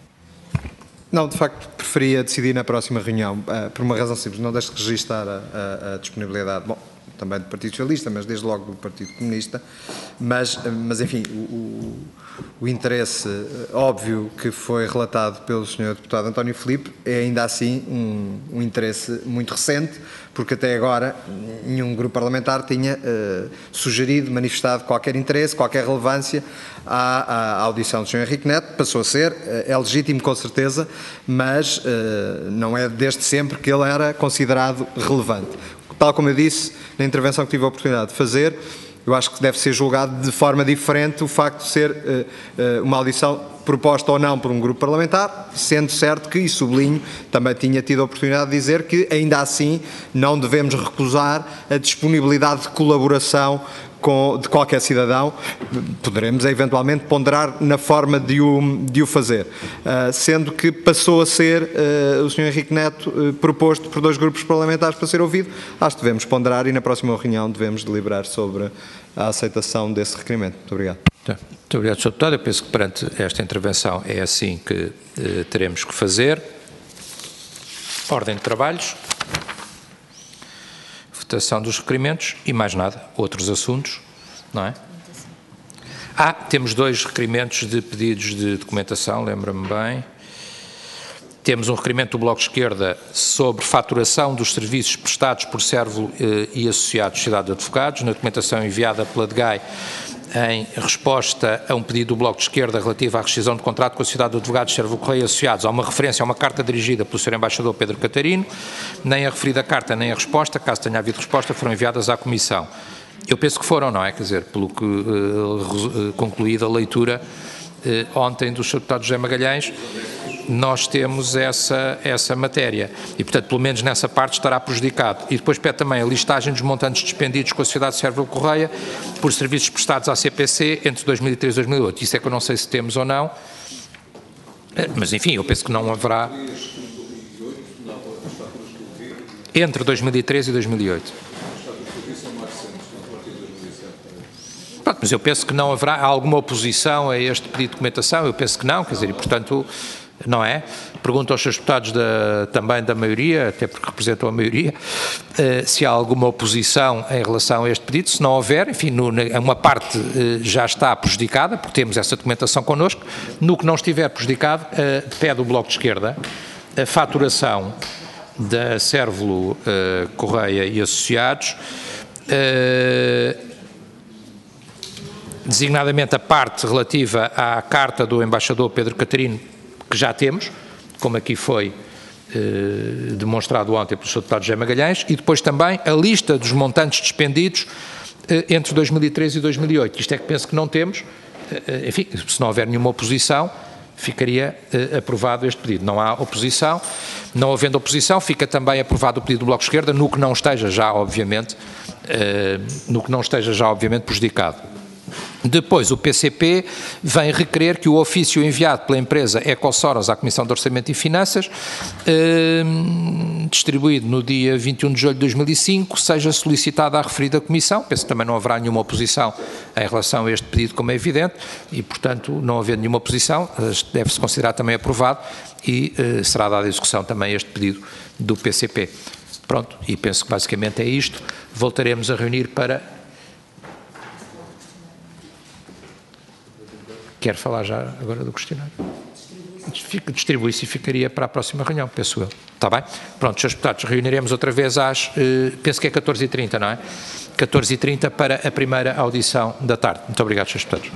Não, de facto, preferia decidir na próxima reunião, uh, por uma razão simples, não deixo de registar a, a, a disponibilidade, bom, também do Partido Socialista, mas desde logo do Partido Comunista, mas, mas enfim, o, o, o interesse óbvio que foi relatado pelo senhor Deputado António Filipe é ainda assim um, um interesse muito recente, porque até agora nenhum grupo parlamentar tinha uh, sugerido, manifestado qualquer interesse, qualquer relevância à, à audição do senhor Henrique Neto. Passou a ser, uh, é legítimo com certeza, mas uh, não é desde sempre que ele era considerado relevante. Tal como eu disse na intervenção que tive a oportunidade de fazer, eu acho que deve ser julgado de forma diferente o facto de ser uh, uh, uma audição proposta ou não por um grupo parlamentar, sendo certo que, e sublinho, também tinha tido a oportunidade de dizer que, ainda assim, não devemos recusar a disponibilidade de colaboração com, de qualquer cidadão. Poderemos, eventualmente, ponderar na forma de o, de o fazer. Uh, sendo que passou a ser uh, o senhor Henrique Neto uh, proposto por dois grupos parlamentares para ser ouvido, acho que devemos ponderar e, na próxima reunião, devemos deliberar sobre a aceitação desse requerimento. Muito obrigado. Muito obrigado, senhor Deputado. Eu penso que perante esta intervenção é assim que eh, teremos que fazer. Ordem de trabalhos, votação dos requerimentos e mais nada, outros assuntos, não é? Ah, temos dois requerimentos de pedidos de documentação, lembra-me bem. Temos um requerimento do Bloco de Esquerda sobre faturação dos serviços prestados por Servo eh, e Associados Sociedade de Advogados, na documentação enviada pela D G A I, em resposta a um pedido do Bloco de Esquerda relativo à rescisão de contrato com a Sociedade de Advogados Servo Correia Associados, há uma referência a uma carta dirigida pelo senhor Embaixador Pedro Catarino, nem a referida carta nem a resposta, caso tenha havido resposta, foram enviadas à Comissão. Eu penso que foram, não é? Quer dizer, pelo que uh, concluída a leitura uh, ontem do senhor Deputado José Magalhães, nós temos essa, essa matéria e, portanto, pelo menos nessa parte estará prejudicado. E depois pede também a listagem dos montantes despendidos com a Sociedade Servo Correia por serviços prestados à C P C entre dois mil e três e dois mil e oito. Isso é que eu não sei se temos ou não, mas enfim, eu penso que não haverá entre dois mil e três e dois mil e oito. Pronto, mas eu penso que não haverá alguma oposição a este pedido de documentação, eu penso que não, quer dizer, e portanto, não é? Pergunto aos seus deputados da, também da maioria, até porque representam a maioria, uh, se há alguma oposição em relação a este pedido. Se não houver, enfim, no, uma parte uh, já está prejudicada, porque temos essa documentação connosco. No que não estiver prejudicado, uh, pede o Bloco de Esquerda a faturação da Servo uh, Correia e Associados, uh, designadamente a parte relativa à carta do embaixador Pedro Catarino, que já temos, como aqui foi eh, demonstrado ontem pelo senhor Deputado José Magalhães, e depois também a lista dos montantes despendidos eh, entre dois mil e três e dois mil e oito. Isto é que penso que não temos, eh, enfim, se não houver nenhuma oposição, ficaria eh, aprovado este pedido. Não há oposição, não havendo oposição, fica também aprovado o pedido do Bloco de Esquerda, no que não esteja já, obviamente, eh, no que não esteja já, obviamente, prejudicado. Depois, o P C P vem requerer que o ofício enviado pela empresa Ecosoros à Comissão de Orçamento e Finanças, eh, distribuído no dia vinte e um de julho de dois mil e cinco, seja solicitado à referida Comissão. Penso que também não haverá nenhuma oposição em relação a este pedido, como é evidente, e, portanto, não havendo nenhuma oposição, deve-se considerar também aprovado e eh, será dada execução também a este pedido do P C P. Pronto, e penso que basicamente é isto. Voltaremos a reunir para... Quer falar já agora do questionário? Distribui-se e ficaria para a próxima reunião, penso eu. Está bem? Pronto, senhores deputados, reuniremos outra vez às, eh, penso que é catorze e trinta, não é? catorze e trinta para a primeira audição da tarde. Muito obrigado, senhores deputados.